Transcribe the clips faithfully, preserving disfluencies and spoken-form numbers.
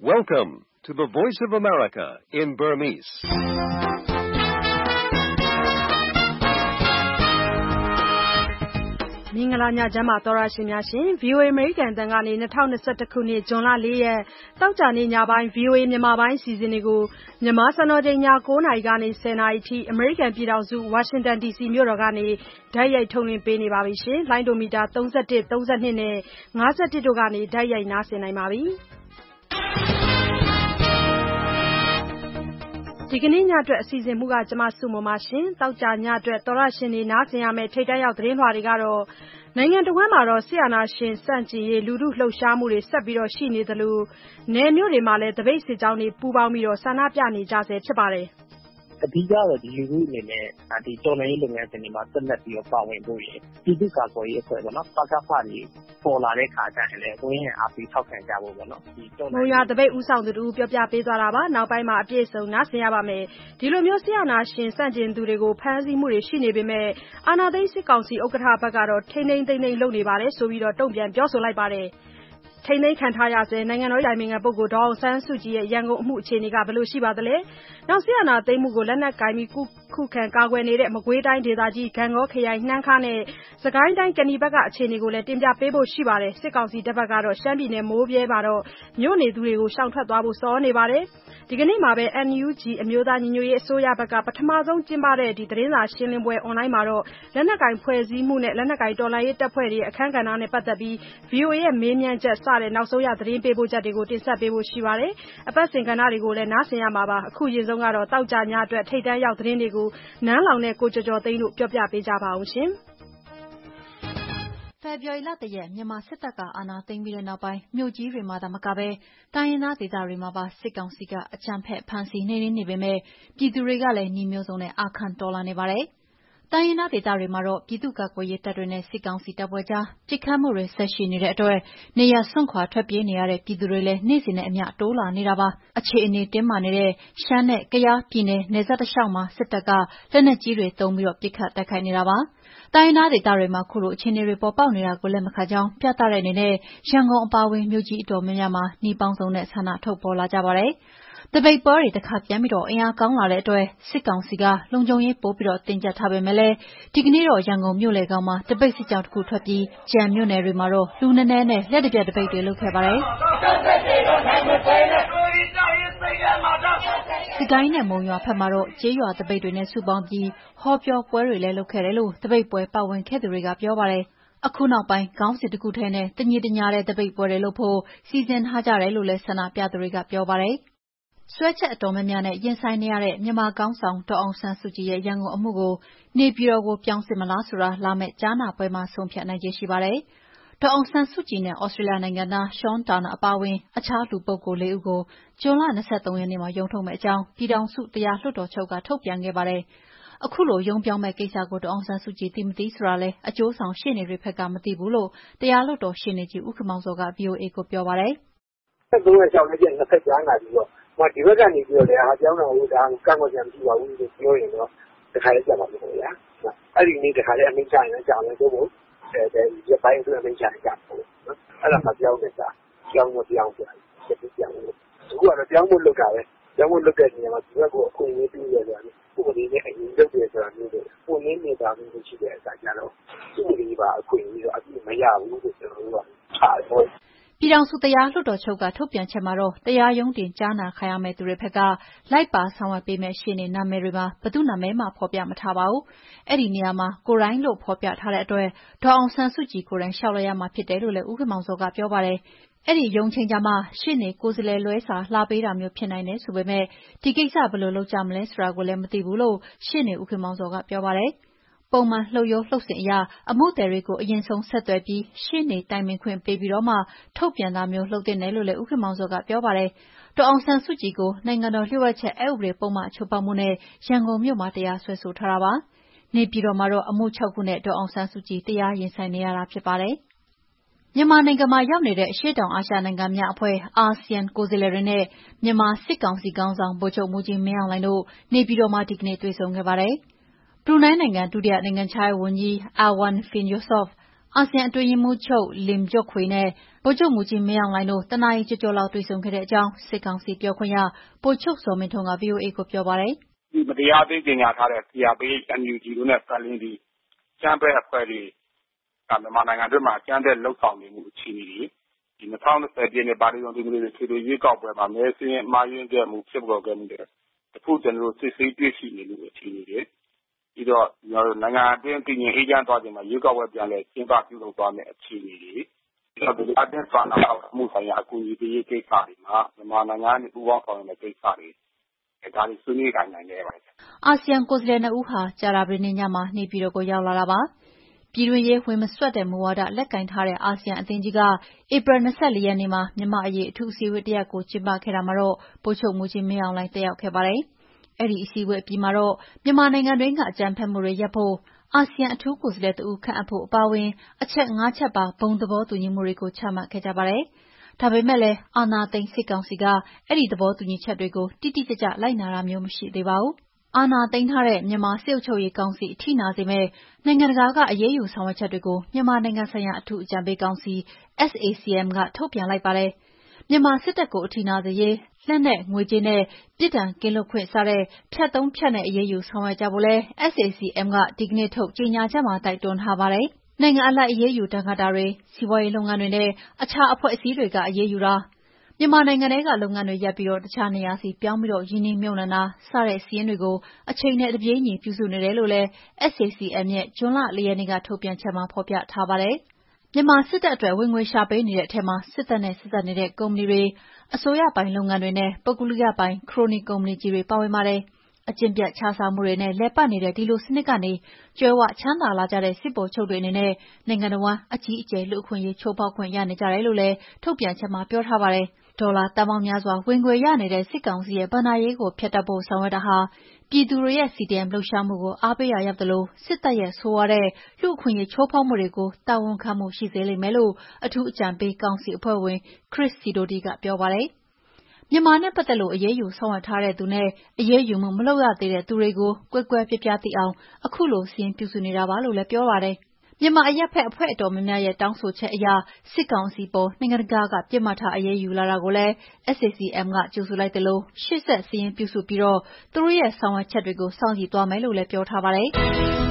Welcome to the Voice of America in Burmese. ။မင်္ဂလာညချမ်းပါသောရရှင်များရှင် ဗွီအိုအေ အမေရိကန်အသံကနေ၂၀၂၁ခုနှစ်ဇွန်လ၄ရက်တောက်ကြနေ့ညပိုင်း ဗွီအိုအေမြန်မာပိုင်းအစီအစဉ်တွေကိုမြန်မာစံတော်ချိန်ည၉နာရီကနေ၁၀နာရီထိအမေရိကန်ပြည်ထောင်စုဝါရှင်တန်ဒီစီမြို့တော်ကနေတိုက်ရိုက်ထုတ်လွှင့်ပေးနေပါပြီရှင်။လိုင်းဒိုမီတာ၃၁ ၃၂နဲ့၅၁တို့ကနေတိုက်ရိုက်နားဆင်နိုင်ပါပြီ။ဒီကနေ့ညအတွက်အစီအစဉ်မူကကျမစုမမရှင်တောက်ကြညအတွက်သောရရှင်တွေနားဆင်ရမယ့်ထိတ်တန့်ရောက်သတင်းလွှာတွေကတော့နိုင်ငံတော်ဝန်မှာတော့ဆီယနာရှင်စန့်ကျင်ရေးလူထုလှုပ်ရှားမှုတွေဆက်ပြီးတော့ရှိနေသလိုနယ်မြို့တွေမှာလည်းတပိတ်စစ်ကြောင်းတွေပူးပေါင်းပြီးတော့ဆန္ဒပြနေကြဆဲဖြစ်ပါတယ်။အဓိကတော့ဒီလူထုအနေနဲ့ဒီတော်လှန်ရေးလုပ်ငန်းစဉ်တွေမှာဆက်လက်ပြီးတော့ပါဝင်ဖို့ရည်ပြည်သူ့ကာကွယ်ရေးအဖွဲ့ပေါ့နော်ပကဖတွေပေါ်လာတဲ့ခါကျရင်လည်းဝင်းရံအားပေးထောက်ခံကြဖို့ပေါ့နော်ဒီတော်လှန်ရေးတပိတ်ဦးဆောင်သူတို့ပြောပြပေးသွားတာပါနောက်ပိုင်းမှာအပြည့်စုံနားဆင်ရပါမယ်ဒီလိုမျိုးဆီယနာရှင်စန့်ကျင်သူတွေကိုဖမ်းဆီးမှုတွေရှိနေပေမဲ့အာဏာသိမ်းစစ်ကောင်စီဥက္ကဋ္ဌဘက်ကတော့ထိန်းသိမ်းသိမ်းသိမ်းလုပ်နေပါတယ်ဆိုပြီးတော့တုံ့ပြန်ပြောဆိုလိုက်ပါတယ်ထိန်းသိမ်းခံထားရဆဲနိုင်ငံတော်တိုင်ပင်ခံပုဂ္ဂိုလ်ဒေါ်အောင်ဆန်းစုကြည်ရဲ့ရန်ကုန်အမှုအခြေအနေကဘယ်လိုရှိပါသလဲ။နောက်ဆီယနာသိမ်းမှုကိုလက်နက်ကင်ပြီးခုခံကာကွယ်နေတဲ့မကွေးတိုင်းဒေသကြီးဂံကောခရိုင်နှမ်းခါနဲ့စကိုင်းတိုင်းကဏီဘက်ကအခြေအနေကိုလည်းတင်ပြပေးဖို့ရှိပါတယ်။စစ်ကောင်စီတပ်ဘက်ကတော့ရှမ်းပြည်နယ်မိုးပြဲမှာတော့မြို့နေသူတွေကိုရှောင်ထွက်သွားဖို့စောနေပါတယ်။ဒီကနေ့မှာပဲ အန် ယူ ဂျီ အမျိုးသားညီညွတ်ရေးအစိုးရဘက်ကပထမဆုံးကျင်းပတဲ့ဒီသတင်းစာရှင်းလင်းပွဲအွန်လိုင်းမှာတော့လက်နက်ကင်ဖွဲ့စည်းမှုနဲ့လက်နက်ကင်တော်လှန်ရေးတပ်ဖွဲ့တွေအခမ်းကဏ္ဍနဲ့ပတ်သက်ပြီး ဗွီအိုအေ ရဲ့မေးမြန်းချက်စတဲ့နောက်ဆုံးရသတင်းပေးပို့ချက်တွေကိုတင်ဆက်ပေးဖို့ရှိပါတယ်။အပတ်စဉ်ကဏ္ဍတွေကိုလည်းနားဆင်ရမှာပါ။အခုရင်ဆုံးကတော့တောက်ကြညအတွက်ထိတ်တန့်ရောက်သတင်းတွေကိုနန်းလောင်နဲ့ကိုကျော်ကျော်သိန်းတို့ပြောပြပေးကြပါအောင်ရှင်။ဖေဖော်ဝါရီလတရက်မြန်မာစစ်တပ်ကအာဏာသိမ်းပြီးတဲ့နောက်ပိုင်းမြို့ကြီးတွေမှာသာမကပဲတိုင်းရင်းသားဒေသတွေမှာပါစစ်ကောင်စီကအကြမ်းဖက်ဖမ်းဆီးနှိမ်နင်းနေပေမဲ့ပြည်သူတွေကလည်းနှီးမျိုးစုံနဲ့အာခံတော်လာနေပါတယ်။တိုင်းရင်းသားဒေသတွေမှာတော့ပြည်သူ့ကာကွယ်ရေးတပ်တွေနဲ့စစ်ကောင်စီတပ်ဖွဲ့ကြားပစ်ခတ်မှုတွေဆက်ရှိနေတဲ့အတွက်နေရစွန့်ခွာထွက်ပြေးနေရတဲ့ပြည်သူတွေလည်းနေ့စဉ်နဲ့အမျှတိုးလာနေတာပါ။အခြေအနေတင်းမာနေတဲ့ရှမ်းနဲ့ကယားပြည်နယ်နယ်စပ်တစ်လျှောက်မှာစစ်တပ်ကလက်နက်ကြီးတွေသုံးပြီးတော့ပစ်ခတ်တိုက်ခိုက်နေတာပါ။တိုင်းရင်းသားဒေသတွေမှာခုလိုအခြေအနေတွေပေါ်ပေါက်နေတာကိုလက်မခံကြောင်းပြသတဲ့အနေနဲ့ရန်ကုန်အပါအဝင်မြို့ကြီးအတော်များများမှာနှီးပေါင်းစုံနဲ့ဆန္ဒထုတ်ပေါ်လာကြပါတယ်။တပိတ်ပွဲတွေတစ်ခါပြန်ပြီးတော့အင်အားကောင်းလာတဲ့အတွက်စစ်ကောင်စီကလုံခြုံရေးပို့ပြီးတော့တင်ကြထားပေမဲ့လည်းဒီကနေ့တော့ရန်ကုန်မြို့လေကောင်မှာတပိတ်စစ်ကြောင်းတစ်ခုထွက်ပြီးကြံမြို့နယ်တွေမှာတော့လူနည်းနည်းနဲ့လက်တပြက်တပိတ်တွေလုပ်ခဲ့ပါတယ်။စကိုင်းနဲ့မုံရွာဖက်မှာတော့ကျေးရွာတပိတ်တွေနဲ့စုပေါင်းပြီးဟောပြောပွဲတွေလည်းလုပ်ခဲ့တယ်လို့တပိတ်ပွဲပါဝင်ခဲ့သူတွေကပြောပါတယ်။အခုနောက်ပိုင်းခေါင်းစဉ်တစ်ခုထဲနဲ့တညီတညာတဲ့တပိတ်ပွဲတွေလုပ်ဖို့စီစဉ်ထားကြတယ်လို့လည်းဆန္ဒပြသူတွေကပြောပါတယ်။စွဲချက်အတော်များများနဲ့ရင်ဆိုင်နေရတဲ့မြန်မာကောင်းဆောင်ဒေါ်အောင်ဆန်းစုကြည်ရဲ့ရန်ကုန်အမှုကိုနေပြည်တော်ကိုပြောင်းစစ်မလားဆိုတာလာမယ့်ကြားနာပွဲမှာဆုံးဖြတ်နိုင်ခြေရှိပါတယ်။ဒေါ်အောင်ဆန်းစုကြည်နဲ့ဩစတြေးလျနိုင်ငံသားရှွန်တာနာအပါအဝင်အခြားလူပုဂ္ဂိုလ်လေးဦးကိုဇွန်လ၂၃ရက်နေ့မှာရုံးထုတ်မယ့်အကြောင်းပြည်ထောင်စုတရားလွှတ်တော်ချုပ်ကထုတ်ပြန်ခဲ့ပါတယ်။အခုလိုရုံးပြောင်းမဲ့ကိစ္စကိုဒေါ်အောင်ဆန်းစုကြည်သိမသိဆိုတာလဲအကျိုးဆောင်ရှေ့နေတွေဘက်ကမသိဘူးလို့တရားလွှတ်တော်ရှေ့နေကြီးဦးခင်မောင်စောက ဗွီအိုအေကိုပြောပါတယ်။ဆက်သုံးရက်ရှောင်းနေပြန်နှစ်ဖက်ကြားနာပြီးတော့ဟိုဒီဘက်ကနေပြီးတော့လည်းဟာကြောင်းတော်ကိုဒါကန့်ကွက်ကြမရှိပါဘူးလို့ပြောရင်တော့တခါလေးကြပါမယ်ခင်ဗျာအဲ့ဒီနေ့တခါလေးအမိန့်ချရင်ကြောင်းလည်းတို့အဲဒီရပိုင်းအတွက်အမိန့်ချရင်ကြောင်းပေါ့နော်အဲ့ဒါမှပြောင်းနေတာကြောင်းမပြောင်းပြန်စစ်ပြောင်းလို့သူကတော့ပြောင်းဖို့လုပ်တာပဲပြောင်းဖို့လုပ်တဲ့နေရာမှာဒီဘက်ကိုအခွင့်အရေးပြုရဆိုတာဥပဒေနဲ့အရင်လုပ်တယ်ဆိုတာမျိုးတွေပုံရင်းနေတာမျိုးရှိတဲ့အစားကြတော့ဥပဒေပါအခွင့်အရေးတော့အပြည့်မရဘူးလို့ကျွန်တော်တို့ကအားလုံးပြည်ထောင်စုတရားလွှတ်တော်ချုပ်ကထုတ်ပြန်ချက်မှာတော့တရားရုံးတင်ကြားနာခံရမယ့်သူတွေဘက်ကလိုက်ပါဆောင်ရွက်ပေးမယ့်ရှင်းနေနာမည်တွေမှာဘယ်သူနာမည်မှဖော်ပြမထားပါဘူး။အဲ့ဒီနေရာမှာကိုရိုင်းလို့ဖော်ပြထားတဲ့အတွက်ဒေါ်အောင်ဆန်းစုကြည်ကိုယ်တိုင်လျှောက်လိုက်ရမှာဖြစ်တယ်လို့လည်းဦးခင်မောင်စောကပြောပါတယ်။အဲ့ဒီရုံးချင်းကြမှာရှင်းနေကိုယ်စလဲလွဲစာလာပေးတာမျိုးဖြစ်နိုင်တယ်ဆိုပေမဲ့ဒီကိစ္စဘယ်လိုလုပ်ကြမလဲဆိုတာကိုလည်းမသိဘူးလို့ရှင်းနေဦးခင်မောင်စောကပြောပါတယ်။ပုံမှန်လှုပ်ရိုးလှုပ်စဉ်အရာအမှုသည်တွေကိုအရင်ဆုံးဆက်သွယ်ပြီးရှင်းနေတိုင်ပင်ခွင့်ပေးပြီးတော့မှထုတ်ပြန်တာမျိုးလှုပ်တဲ့နယ်လို့လည်းဦးခင်မောင်စောကပြောပါတယ်။ဒေါ်အောင်ဆန်းစုကြည်ကိုနိုင်ငံတော်လျှို့ဝှက်ချက်အက်ဥပဒေပုံမှန်ချုပ်ပေါက်မှုနဲ့ရန်ကုန်မြို့မှာတရားစွဲဆိုထားတာပါ။နေပြည်တော်မှာတော့အမှု၆ခုနဲ့ဒေါ်အောင်ဆန်းစုကြည်တရားရင်ဆိုင်နေရတာဖြစ်ပါတယ်။မြန်မာနိုင်ငံမှာရောက်နေတဲ့အရှေ့တောင်အာရှနိုင်ငံများအဖွဲ့အာဆီယံကိုယ်စားလှယ်တွေနဲ့မြန်မာစစ်ကောင်စီခေါင်းဆောင်ဗိုလ်ချုပ်မှူးကြီးမင်းအောင်လှိုင်တို့နေပြည်တော်မှာဒီကနေ့တွေ့ဆုံခဲ့ပါတယ်။ဘရူနိုင်းနိုင်ငံဒုတိယနိုင်ငံခြားရေးဝန်ကြီးအာဝန်ဖင်ယိုဆော့ဖ်အာဆီယံအတွင်းရေးမှူးချုပ်လင်ဂျော့ခွေနဲ့ဗိုလ်ချုပ်မှူးကြီးမင်းအောင်လှိုင်တို့တနာရီကျော်ကျော်လောက်တွေ့ဆုံခဲ့တဲ့အကြောင်းစစ်ကောင်စီပြောခွင့်ရဗိုလ်ချုပ်ဇော်မင်းထွန်းက ဗွီအိုအေကိုပြောပါတယ်။ဒီမတရားသိကြေညာထားတဲ့ စီ အာർ ပီ အိတ် အန် ယူ ဂျီ တို့နဲ့ပတ်လင်းပြီးကျန်းဖက်အဖွဲ့တွေမြန်မာနိုင်ငံတွင်းမှာကျန်းတဲ့လောက်ဆောင်နေမှုအခြေအနေတွေဒီ၂၀၂၀ပြည့်နှစ်ပါတီစုံဒီမိုကရေစီရွေးကောက်ပွဲမှာမဲစင်းမှားယွင်းခဲ့မှုဖြစ်ပေါ်ခဲ့မှုတွေတခုကျွန်တော်တို့စစ်ဆေးတွေ့ရှိနေလို့အခြေအနေတွေပြီးတော့ကျွန်တော်တို့နိုင်ငံအတွင်းတည်ငြိမ်အေးချမ်းသွားခြင်းမှာရွေးကောက်ပွဲပြန်လည်ကျင်းပပြုလုပ်သွားမယ့်အခြေအနေတွေပြီးတော့အတင်းဆွမ်းနာမှုဆိုင်ရာအကူအညီပေးရေးကိစ္စတွေမှာမြန်မာနိုင်ငံနဲ့ပူးပေါင်းဆောင်ရွက်မယ့်ကိစ္စတွေဒါတွေဆွေးနွေးနိုင်နိုင်ခဲ့ပါတယ်။အာဆီယံကိုယ်စားလှယ်နှစ်ဦးဟာကြာသပတေးနေ့ညမှာနေပြည်တော်ကိုရောက်လာတာပါ။ပြည်တွင်းရေးဝင်မစွက်တဲ့မူဝါဒလက်ကင်ထားတဲ့အာဆီယံအသင်းကြီးကဧပြီ၂၄ရက်နေ့မှာမြန်မာ့အရေးအထူးအစည်းအဝေးတစ်ရပ်ကိုကျင်းပခဲ့တာမှာတော့ဗိုလ်ချုပ်မှူးကြီးမင်းအောင်လှိုင်တက်ရောက်ခဲ့ပါတယ်။အဲဒီအစည်းအဝေးအပြီးမှာတော့မြန်မာနိုင်ငံတွင်းကအကြမ်းဖက်မှုတွေရပ်ဖို့အာဆီယံအထူးကိုယ်စားလှယ်တဦးခန့်အပ်ဖို့အပါအဝင်အချက်၅ချက်ပါဘုံသဘောတူညီမှုတွေကိုချမှတ်ခဲ့ကြပါတယ်။ဒါပေမဲ့လည်းအာဏာသိမ်းစစ်ကောင်စီကအဲဒီသဘောတူညီချက်တွေကိုတိတိကျကျလိုက်နာတာမျိုးမရှိသေးပါဘူး။အာဏာသိမ်းထားတဲ့မြန်မာစစ်အုပ်ချုပ်ရေးကောင်စီအထိနာစေမဲ့နိုင်ငံတကာကအရေးယူဆောင်ရွက်ချက်တွေကိုမြန်မာနိုင်ငံဆိုင်ရာအထူးအကြံပေးကောင်စီ အက်စ် အေ စီ အမ် ကထုတ်ပြန်လိုက်ပါတယ်။မြန်မာစစ်တပ်ကိုအထိနာစေရေးလက်နက်ငွေကြေးနဲ့ပြစ်ဒဏ်ကင်းလွတ်ခွင့်စတဲ့ဖြတ်သုံးဖြတ်နဲ့အရေးယူဆောင်ရွက်ကြဖို့လဲ အက်စ် အေ စီ အမ် ကဒီကနေ့ထုတ်ကြေညာချက်မှာတိုက်တွန်းထားပါတယ်။နိုင်ငံအလိုက်အရေးယူဒဏ်ခတ်တာတွေစီးပွားရေးလုပ်ငန်းတွေနဲ့အခြားအဖွဲ့အစည်းတွေကအရေးယူတာမြန်မာနိုင်ငံထဲကလုပ်ငန်းတွေရပ်ပြီးတခြားနေရာစီပြောင်းပြီးရင်းနှီးမြှုပ်နှံတာစတဲ့စာရင်းတွေကိုအချိန်နဲ့တပြေးညီပြုစုနေတယ်လို့လဲ အက်စ် အေ စီ အမ် ရဲ့ဇွန်လ၄ရက်နေ့ကထုတ်ပြန်ချက်မှာဖော်ပြထားပါတယ်။မြန်မာစစ်တပ်အတွက်ဝင်ငွေရှာပေးနေတဲ့အထက်မှာစစ်တပ်နဲ့ဆက်စပ်နေတဲ့ကုမ္ပဏီတွေအစိုးရပိုင်လုပ်ငန်းတွေနဲ့ပုဂ္ဂလိကပိုင်ခရိုနီကုမ္ပဏီကြီးတွေပါဝင်ပါတယ်။အကျင့်ပြတ်ခြစားမှုတွေနဲ့လဲပတ်နေတဲ့ဒီလိုစနစ်ကနေကျွဲဝချမ်းသာလာကြတဲ့စစ်ဗိုလ်ချုပ်တွေအနေနဲ့နိုင်ငံတော်ဝန်အကြီးအကျယ်လူအခွင့်အရေးချိုးဖောက်ခွင့်ရနေကြတယ်လို့လဲထုတ်ပြန်ချက်မှာပြောထားပါတယ်။ဒေါ်လာတန်ပေါင်းများစွာဝင်ငွေရနေတဲ့စစ်ကောင်စီရဲ့ဘဏ္ဍာရေးကိုဖျက်တက်ဖို့ဆောင်ရွက်တာဟာပြည်သူတွေရဲ့ စီ ဒီ အမ် လှုပ်ရှားမှုကိုအားပေးရာရောက်တယ်လို့စစ်တပ်ရဲ့ဆိုးဝါးတဲ့လူ့အခွင့်အရေးချိုးဖောက်မှုတွေကိုတာဝန်ခံမှုရှိစေလိမ့်မယ်လို့အထူးအကြံပေးကောင်စီအဖွဲ့ဝင်ခရစ်စီဒိုတီကပြောပါတယ်။မြန်မာနဲ့ပတ်သက်လို့အရေးယူဆောင်ရွက်ထားတဲ့သူနဲ့အရေးယူမှုမလုပ်ရသေးတဲ့သူတွေကိုကွဲကွဲပြားပြားသိအောင်အခုလိုစည်းပြုစုနေတာပါလို့လည်းပြောပါတယ်။မြန်မာအရပ်ဖက်အဖွဲ့အတော်များများရဲ့တောင်းဆိုချက်အရစစ်ကောင်စီပေါ်နိုင်ငံတကာကပြစ်မှတ်ထားအရေးယူလာတာကိုလည်း အက်စ် အေ စီ အမ် ကကြိုဆိုလိုက်တယ်လို့ရှေ့ဆက်စာရင်းပြုစုပြီးတော့သူတို့ရဲ့ဆောင်ရွက်ချက်တွေကိုစောင့်ကြည့်သွားမယ်လို့လည်းပြောထားပါတယ်။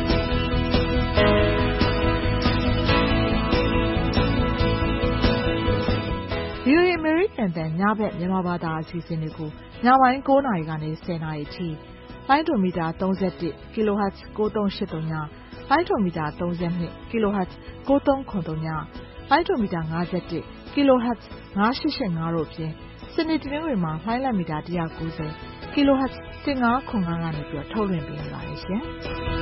VOA အမေရိကန်တန်ညဘက်မြန်မာဘာသာအစီအစဉ်တွေကိုညပိုင်း၉နာရီကနေ၁၀နာရီထိလိုင်းဒိုမီတာ၃၁ kilohertz ၉၃၈၃ညလိုင်းဒိုမီတာ၃၂ kilohertz ၉၃၇၃ညလိုင်းဒိုမီတာ၅၁ kilohertz ၅၈၈၅တို့ဖြင့်စနေတနင်္ဂနွေမှာလိုင်းလံမီတာ၁၉၀ kilohertz ၁၅၇၅ကနေပြီးထုတ်လွှင့်ပေးနေပါတယ်ရှင်။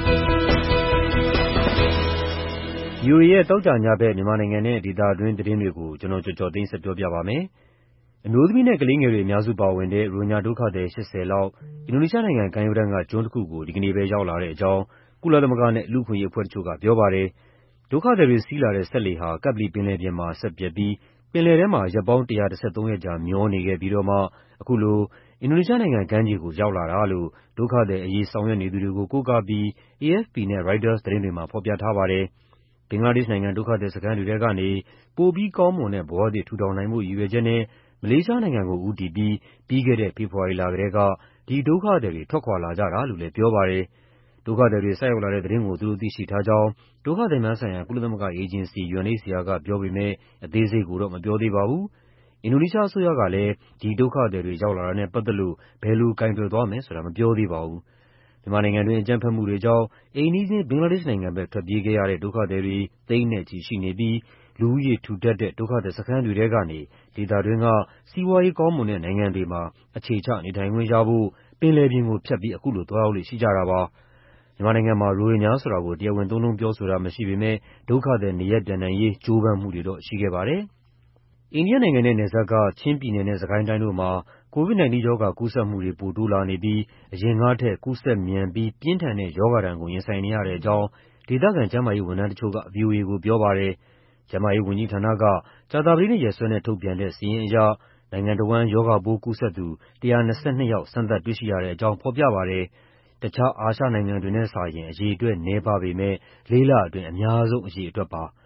ဗီအိုအေ ရဲ့တောက်ကြညဘက်မြန်မာနိုင်ငံနဲ့ဒေသတွင်းသတင်းတွေကိုကျွန်တော်ကြော်ကြော်သိန်းဆက်ပြောပြပါမယ်။အမျိုးသမီးနဲ့ကလေးငယ်တွေအများစုပါဝင်တဲ့ရိုဟင်ဂျာဒုက္ခသည်၈၀လောက်အင်ဒိုနီးရှားနိုင်ငံကမ်းရိုးတန်းကကျွန်းတစ်ခုကိုဒီကနေ့ပဲရောက်လာတဲ့အကြောင်းကုလသမဂ္ဂနဲ့လူ့အခွင့်အရေးအဖွဲ့တချို့ကပြောပါတယ်။ဒုက္ခသည်တွေစီးလာတဲ့စက်လှေဟာကပ္ပလီပင်လယ်ပြင်မှာဆက်ပျက်ပြီးပင်လယ်ထဲမှာရက်ပေါင်း၁၁၃ရက်ကြာမျောနေခဲ့ပြီးတော့မှအခုလိုအင်ဒိုနီးရှားနိုင်ငံကမ်းခြေကိုရောက်လာတာလို့ဒုက္ခသည်အရေးဆောင်ရွက်နေသူတွေကိုကိုးကားပြီး အေအက်ဖ်ပီ နဲ့ ရိုက်တာသတင်းတွေမှာဖော်ပြထားပါတယ်။ဘင်္ဂလားဒေ့ရှ်နိုင်ငံဒုက္ခသည်စခန်းတွေထဲကနေပိုပြီးကောင်းမွန်တဲ့ဘဝသစ်ထူထောင်နိုင်ဖို့ရည်ရွယ်ချက်နဲ့မလေးရှားနိုင်ငံကိုဦးတည်ပြီးပြီးခဲ့တဲ့ဖေဖော်ဝါရီလကတည်းကဒီဒုက္ခသည်တွေထွက်ခွာလာကြတာလို့လည်းပြောပါတယ်။ဒုက္ခသည်တွေဆက်ရောက်လာတဲ့သတင်းကိုသူတို့သိရှိထားကြောင်းဒုက္ခသည်များဆိုင်ရာကုလသမဂ္ဂအေဂျင်စီ ယူအန် အိတ် စီ အာ ကပြောပေမဲ့အသေးစိတ်ကိုတော့မပြောသေးပါဘူး။အင်ဒိုနီးရှားအစိုးရကလည်းဒီဒုက္ခသည်တွေရောက်လာတာနဲ့ပတ်သက်လို့ဘယ်လိုကိုင်တွယ်သွားမယ်ဆိုတာမပြောသေးပါဘူး။မြန်မာနိုင်ငံတွင်းအကြမ်းဖက်မှုတွေကြောင့်အိမ်နီးချင်းဘင်္ဂလားဒေ့ရှ်နိုင်ငံဘက်ထွက်ပြေးခဲ့ရတဲ့ဒုက္ခသည်တွေသိန်းနဲ့ချီရှိနေပြီးလူဦးရေထူထပ်တဲ့ဒုက္ခသည်စခန်းတွေထဲကနေဒေသတွင်းကစီးပွားရေးကောင်းမွန်တဲ့နိုင်ငံတွေမှာအခြေချနေထိုင်ခွင့်ရဖို့ပင်လယ်ပြင်ကိုဖြတ်ပြီးအခုလိုသွားရောက်လေ့ရှိကြတာပါ။မြန်မာနိုင်ငံမှာရိုဟင်ဂျာဆိုတာကိုတရားဝင်သုံးနှုန်းပြောဆိုတာမရှိပေမဲ့ဒုက္ခသည်နေရပ်ပြန်နိုင်ရေးကြိုးပမ်းမှုတွေတော့ရှိခဲ့ပါတယ်။အိန္ဒိယနိုင်ငံနဲ့နယ်စပ်ကချင်းပြည်နယ်နဲ့စစ်ကိုင်းတိုင်းတို့မှာကိုဗစ် ၁၉ ရောဂါကူးစက်မှုတွေပိုတိုးလာနေပြီးအရင်ကထက်ကူးစက်မြန်ပြီးပြင်းထန်တဲ့ရောဂါဒဏ်ကိုရင်ဆိုင်နေရတဲ့အကြောင်းဒေသခံကျန်းမာရေးဝန်ထမ်းတချို့က ဗွီအိုအေကိုပြောပါတယ်။ကျန်းမာရေးဝန်ကြီးဌာနကကြာသပတေးနေ့ရက်စွဲနဲ့ထုတ်ပြန်တဲ့စာရင်းအရနိုင်ငံတော်ဝန်ရောဂါပိုးကူးစက်သူ၁၂၂ယောက်စမ်းသပ်တွေ့ရှိရတဲ့အကြောင်းဖော်ပြပါတယ်။တခြားအာရှနိုင်ငံတွေနဲ့စာရင်အရေအတွက်နည်းပါးပေမဲ့လေးလအတွင်းအများဆုံးအရေအတွက်ပါ။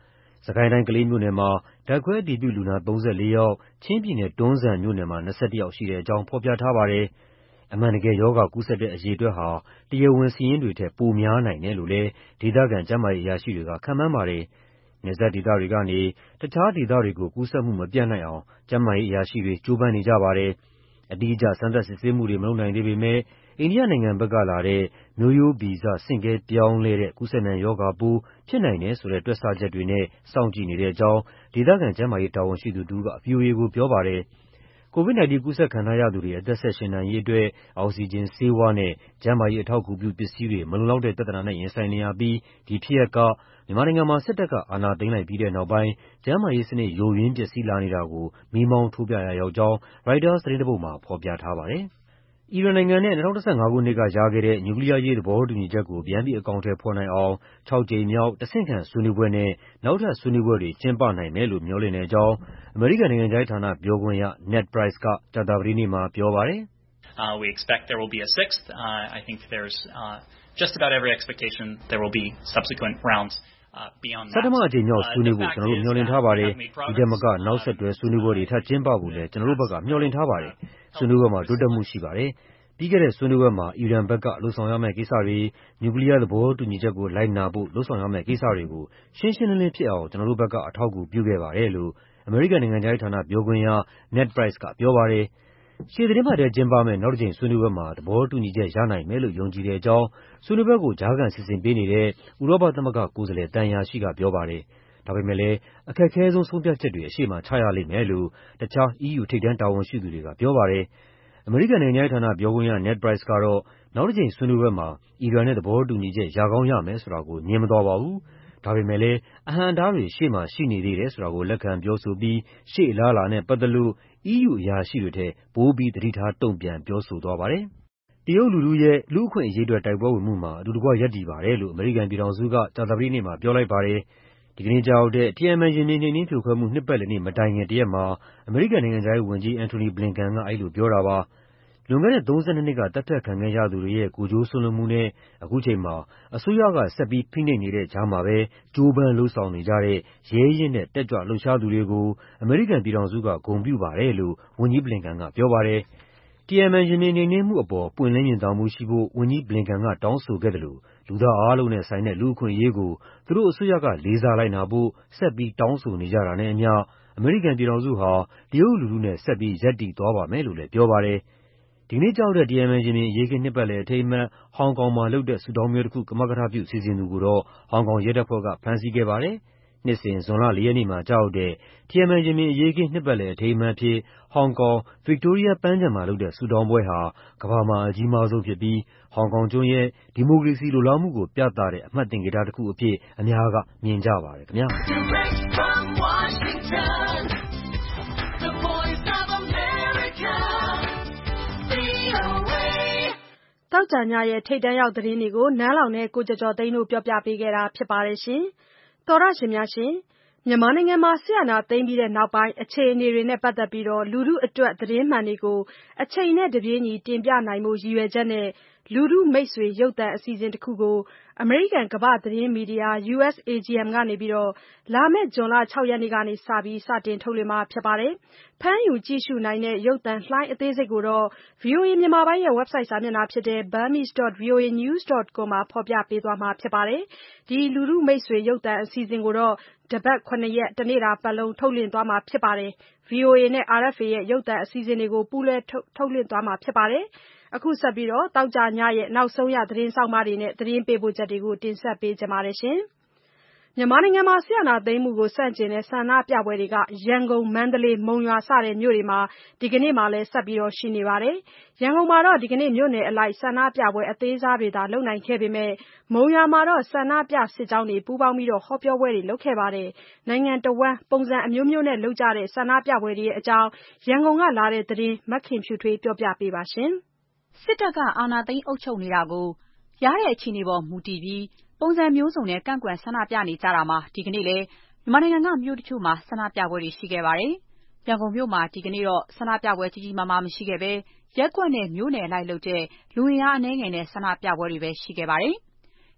စကိုင်းတိုင်းကလေးမြို့နယ်မှာဓာတ်ခွဲအတည်ပြုလူနာသုံးဆယ့်လေးယောက်၊ ချင်းပြည်နယ်တွန်းဇံမြို့နယ်မှာ၂၁ယောက်ရှိတဲ့အကြောင်းဖော်ပြထားပါတယ်။ အမှန်တကယ်ရောဂါကူးစက်တဲ့အရေအတွက်ဟာတရားဝင်စာရင်းတွေထက်ပိုများနိုင်တယ်လို့လည်းဒေသခံကျန်းမာရေးအရာရှိတွေကခန့်မှန်းပါတယ်။ နယ်စပ်ဒေသတွေကနေ တခြားဒေသတွေကိုကူးစက်မှုမပျံ့နှံ့အောင်ကျန်းမာရေးအရာရှိတွေကြိုးပမ်းနေကြပါတယ်။ အတိအကျစမ်းသပ်စစ်ဆေးမှုတွေမလုပ်နိုင်သေးပေမယ့်အိန္ဒိယနိုင်ငံဘက်ကလာတဲ့မျိုးရိုးဗီဇဆင့်ကဲပြောင်းလဲတဲ့ကူးစက်မြန်ရောဂါပိုးဖြစ်နိုင်တယ်ဆိုတဲ့တွက်ဆချက်တွေနဲ့စောင့်ကြည့်နေတဲ့အကြောင်းဒေသခံကျန်းမာရေးတာဝန်ရှိသူတဦးက ဗွီအိုအေကိုပြောပါတယ်။ ကိုဗစ် ၁၉ ကူးစက်ခံထားရသူတွေအသက်ဆက်ရှင်နိုင်ရေးအတွက်အောက်ဆီဂျင်ဆေးဝါးနဲ့ကျန်းမာရေးအထောက်အကူပြုပစ္စည်းတွေမလုံလောက်တဲ့ပြဿနာနဲ့ရင်ဆိုင်နေရပြီးဒီဖြစ်ရပ်ကမြန်မာနိုင်ငံမှာစစ်တပ်ကအာဏာသိမ်းလိုက်ပြီးတဲ့နောက်ပိုင်းကျန်းမာရေးစနစ်ယိုယွင်းပျက်စီးလာနေတာကိုမီးမောင်းထိုးပြရာရောက်ကြောင်းရိုက်တာသတင်းတပုဒ်မှာဖော်ပြထားပါတယ်။ အီရန်နိုင်ငံနဲ့၂၀၁၅ခုနှစ်ကရခဲ့တဲ့နျူကလီးယားအရေးသဘောတူညီချက်ကိုပြန်ပြီးအကောင်အထည်ဖော်နိုင်အောင်ခြောက်ကြိမ်မြောက်တဆင့်ခံဆွေးနွေးပွဲနဲ့နောက်ထပ်ဆွေးနွေးပွဲတွေကျင်းပနိုင်မယ်လို့မျှော်လင့်တဲ့အကြောင်းအမေရိကန်နိုင်ငံခြားရေးဌာနပြောခွင့်ရ Ned Price ကကြာသပတေးနေ့မှာပြောပါတယ်။ Uh, we expect there will be a sixth. Uh, I think there's uh, just about every expectation there will be subsequent rounds. ဆဌမအကြိမ်မြောက်ဆွေးနွေးဖို့ကျနော်တို့မျှော်လင့်ထားပါတယ်။ဒီထက်မကနောက်ဆက်တွဲဆွေးနွေးပွဲတွေထပ်ကျင်းပဖို့လည်းကျနော်တို့ဘက်ကမျှော်လင့်ထားပါတယ်။ဆွေးနွေးပွဲမှာတိုးတက်မှုရှိပါတယ်။ပြီးခဲ့တဲ့ဆွေးနွေးပွဲမှာအီရန်ဘက်ကလုပ်ဆောင်ရမယ့်ကိစ္စတွေ၊နျူကလီးယားသဘောတူညီချက်ကိုလိုက်နာဖို့လုပ်ဆောင်ရမယ့်ကိစ္စတွေကိုရှင်းရှင်းလင်းလင်းဖြစ်အောင်ကျနော်တို့ဘက်ကအထောက်အကူပြုခဲ့ပါတယ်လို့အမေရိကန်နိုင်ငံခြားရေးဌာနပြောခွင့်ရ Ned Price ကပြောပါတယ်။ ရှေ့သီတင်းပတ်ထဲကျင်းပမယ့်နောက်တကြိမ်ဆွေးနွေးပွဲမှာသဘောတူညီချက်ရနိုင်မယ်လို့ယုံကြည်တဲ့အကြောင်းဆွေးနွေးပွဲကိုကြားခံစီစဉ်ပေးနေတဲ့ဥရောပသမဂ္ဂကိုယ်စားလှယ်သံအရာရှိကပြောပါတယ်။ဒါပေမဲ့လည်းအခက်ခဲဆုံးဆုံးဖြတ်ချက်တွေအရှေ့မှာချရလိမ့်မယ်လို့တခြား အီးယူ ထိပ်တန်းတာဝန်ရှိသူတွေကပြောပါတယ်။အမေရိကန်နိုင်ငံခြားရေးဌာနပြောခွင့်ရ Ned Price ကတော့နောက်တကြိမ်ဆွေးနွေးပွဲမှာအီရန်နဲ့သဘောတူညီချက်ရကောင်းရမယ်ဆိုတာကိုငြင်းမသွားပါဘူး။ဒါပေမဲ့လည်းအဟန့်အတားတွေရှေ့မှာရှိနေသေးတယ်ဆိုတာကိုလက်ခံပြောဆိုပြီးရှေ့အလားအလာနဲ့ပတ်သက်လို့အီးယူအရာရှိတွေထက်ပိုပြီးသတိထားတုံ့ပြန်ပြောဆိုသွားပါတယ်။တရုတ်လူထုရဲ့လူ့အခွင့်အရေးအတွက်တိုက်ပွဲဝင်မှုမှာအတူတကွရပ်တည်ပါတယ်လို့အမေရိကန်ပြည်ထောင်စုကကြာသပတေးနေ့မှာပြောလိုက်ပါတယ်။ဒီကနေ့ကျရောက်တဲ့ တီအန်အန်မင်ရင်ပြင်နှိမ်နင်းဖြိုခွဲမှုနှစ်ပတ်လည်နေ့မတိုင်ခင်တရက်မှာအမေရိကန်နိုင်ငံခြားရေးဝန်ကြီး Antony Blinken ကအဲဒီလိုပြောတာပါ။လွန်ခဲ့တဲ့သုံးဆယ့်နှစ်နှစ်ကသတ်ဖြတ်ခံခဲ့ရသူတွေရဲ့ကိုယ်ကျိုးစွန့်လွှတ်မှုနဲ့အခုချိန်မှာအစိုးရကဆက်ပြီးဖိနှိပ်နေတဲ့ကြားမှာပဲကြိုးပမ်းလုပ်ဆောင်နေကြတဲ့ရဲရင့်တဲ့တက်ကြွလှုပ်ရှားသူတွေကိုအမေရိကန်ပြည်ထောင်စုကဂုဏ်ပြုပါတယ်လို့ဝန်ကြီး Blinken ကပြောပါတယ်။တီအန်အန်မင်ရင်ပြင်နှိမ်နင်းမှုအပေါ်ပွင့်လင်းမြင်သာမှုရှိဖို့ဝန်ကြီး Blinken ကတောင်းဆိုခဲ့သလိုလူသားအားလုံးနဲ့ဆိုင်တဲ့လူ့အခွင့်အရေးကိုသူတို့အစိုးရကလေးစားလိုက်နာဖို့ဆက်ပြီးတောင်းဆိုနေကြတာနဲ့အမျှအမေရိကန်ပြည်ထောင်စုဟာတရုတ်လူထုနဲ့ဆက်ပြီးရပ်တည်သွားပါမယ်လို့လည်းပြောပါတယ်။ဒီကနေ့ကျရောက်တဲ့တီအန်အန်မင်ရင်ပြင်အရေးအခင်းနှစ်ပတ်လည်အထိမ်းအမှတ်ဟောင်ကောင်မှာလုပ်တဲ့ဆုတောင်းပွဲတခုကမကထပြုစီစဉ်သူကိုတော့ဟောင်ကောင်ရဲတပ်ဖွဲ့ကဖမ်းဆီးခဲ့ပါတယ်။နှစ်စဉ်ဇွန်လလေးရက်နေ့မှာကျရောက်တဲ့တီအန်အန်မင်ရင်ပြင်အရေးအခင်းနှစ်ပတ်လည်အထိမ်းအမှတ်အဖြစ်ဟောင်ကောင်၊ ဗစ်တိုးရီးယားပန်းခြံမှာလုပ်တဲ့ဆုတောင်းပွဲဟာကမ္ဘာမှာအကြီးမားဆုံးဖြစ်ပြီးဟောင်ကောင်ကျွန်းရဲ့ဒီမိုကရေစီလိုလားမှုကိုပြသတဲ့အမှတ်သင်္ကေတတခုအဖြစ်အများကမြင်ကြပါတယ်ခင်ဗျာ။သောကြာညရဲ့ထိပ်တန်းရောက်သတင်းတွေကိုနန်းလောင်နဲ့ကိုကျော်ကျော်သိန်းတို့ပြောပြပေးခဲ့တာဖြစ်ပါတယ်ရှင်။သောရရှင်များရှင်မြန်မာနိုင်ငံမှာစစ်အာဏာသိမ်းပြီးတဲ့နောက်ပိုင်းအခြေအနေတွေနဲ့ပတ်သက်ပြီးလူထုအတွက်သတင်းမှန်တွေကိုအချိန်နဲ့တပြေးညီတင်ပြနိုင်ဖို့ရည်ရွယ်ချက်နဲ့လူထုမိတ်ဆွေရုပ်သံအစီအစဉ်တခုကိုအမေရိကန်ကမ္ဘာ့သတင်းမီဒီယာ ယူ အက်စ် အေ ဂျီ အမ် ကနေပြီးတော့လာမယ့်ဇွန်လခြောက်ရက်နေ့ကစပြီးစတင်ထုတ်လွှင့်မှာဖြစ်ပါတယ်။ဖမ်းယူကြည့်ရှုနိုင်တဲ့ရုပ်သံလှိုင်းအသေးစိတ်ကိုတော့ ဗွီအိုအေမြန်မာပိုင်းရဲ့ website စာမျက်နှာဖြစ်တဲ့ burmese dot v o a news dot com မှာဖော်ပြပေးသွားမှာဖြစ်ပါတယ်။ဒီလူထုမိတ်ဆွေရုပ်သံအစီအစဉ်ကိုတော့တပတ်ခုနှစ်ရက်တနေ့တာပတ်လုံးထုတ်လွှင့်သွားမှာဖြစ်ပါတယ်။ ဗွီအိုအေနဲ့ အာရ်အက်ဖ်အေရဲ့ရုပ်သံအစီအစဉ်တွေကိုပူးတွဲထုတ်လွှင့်သွားမှာဖြစ်ပါတယ်။အခုဆက်ပြီးတော့သောကြာညရဲ့နောက်ဆုံးရသတင်းဆောင်းပါးတွေနဲ့သတင်းပေးပို့ချက်တွေကိုတင်ဆက်ပေးကြပါမယ်ရှင်။မြန်မာနိုင်ငံမှာစစ်အာဏာသိမ်းမှုကိုဆန့်ကျင်တဲ့ဆန္ဒပြပွဲတွေကရန်ကုန်၊မန္တလေး၊မုံရွာစတဲ့မြို့တွေမှာဒီကနေ့လည်းဆက်ရှိနေပါတယ်။ရန်ကုန်မှာတော့ဒီကနေ့မြို့နယ်အလိုက်ဆန္ဒပြပွဲအသေးစားတွေသာလုပ်နိုင်ခဲ့ပေမဲ့မုံရွာမှာတော့ဆန္ဒပြစစ်ကြောင်းတွေပူးပေါင်းပြီးဟောပြောပွဲတွေလုပ်ခဲ့ပါတယ်။နိုင်ငံတဝန်းပုံစံအမျိုးမျိုးနဲ့လုပ်ကြတဲ့ဆန္ဒပြပွဲတွေအကြောင်းရန်ကုန်ကလာတဲ့သတင်းမခင်ဖြူထွေးပြောပြပေးပါရှင်။စစ်တပ်ကအာဏာသိမ်းအုပ်ချုပ်နေတာကိုရတဲ့အခြေအနေပေါ်မူတည်ပြီးပုံစံမျိုးစုံနဲ့ကန့်ကွက်ဆန္ဒပြနေကြတာမှာဒီကနေ့လည်းမြန်မာနိုင်ငံကမြို့တချို့မှာဆန္ဒပြပွဲတွေရှိခဲ့ပါတယ်။ရန်ကုန်မြို့မှာဒီကနေ့တော့ဆန္ဒပြပွဲကြီးကြီးမားမားမရှိခဲ့ဘဲရပ်ကွက်နဲ့မြို့နယ်အလိုက်လုပ်တဲ့လူအင်အားအနည်းငယ်နဲ့ဆန္ဒပြပွဲတွေပဲရှိခဲ့ပါတယ်။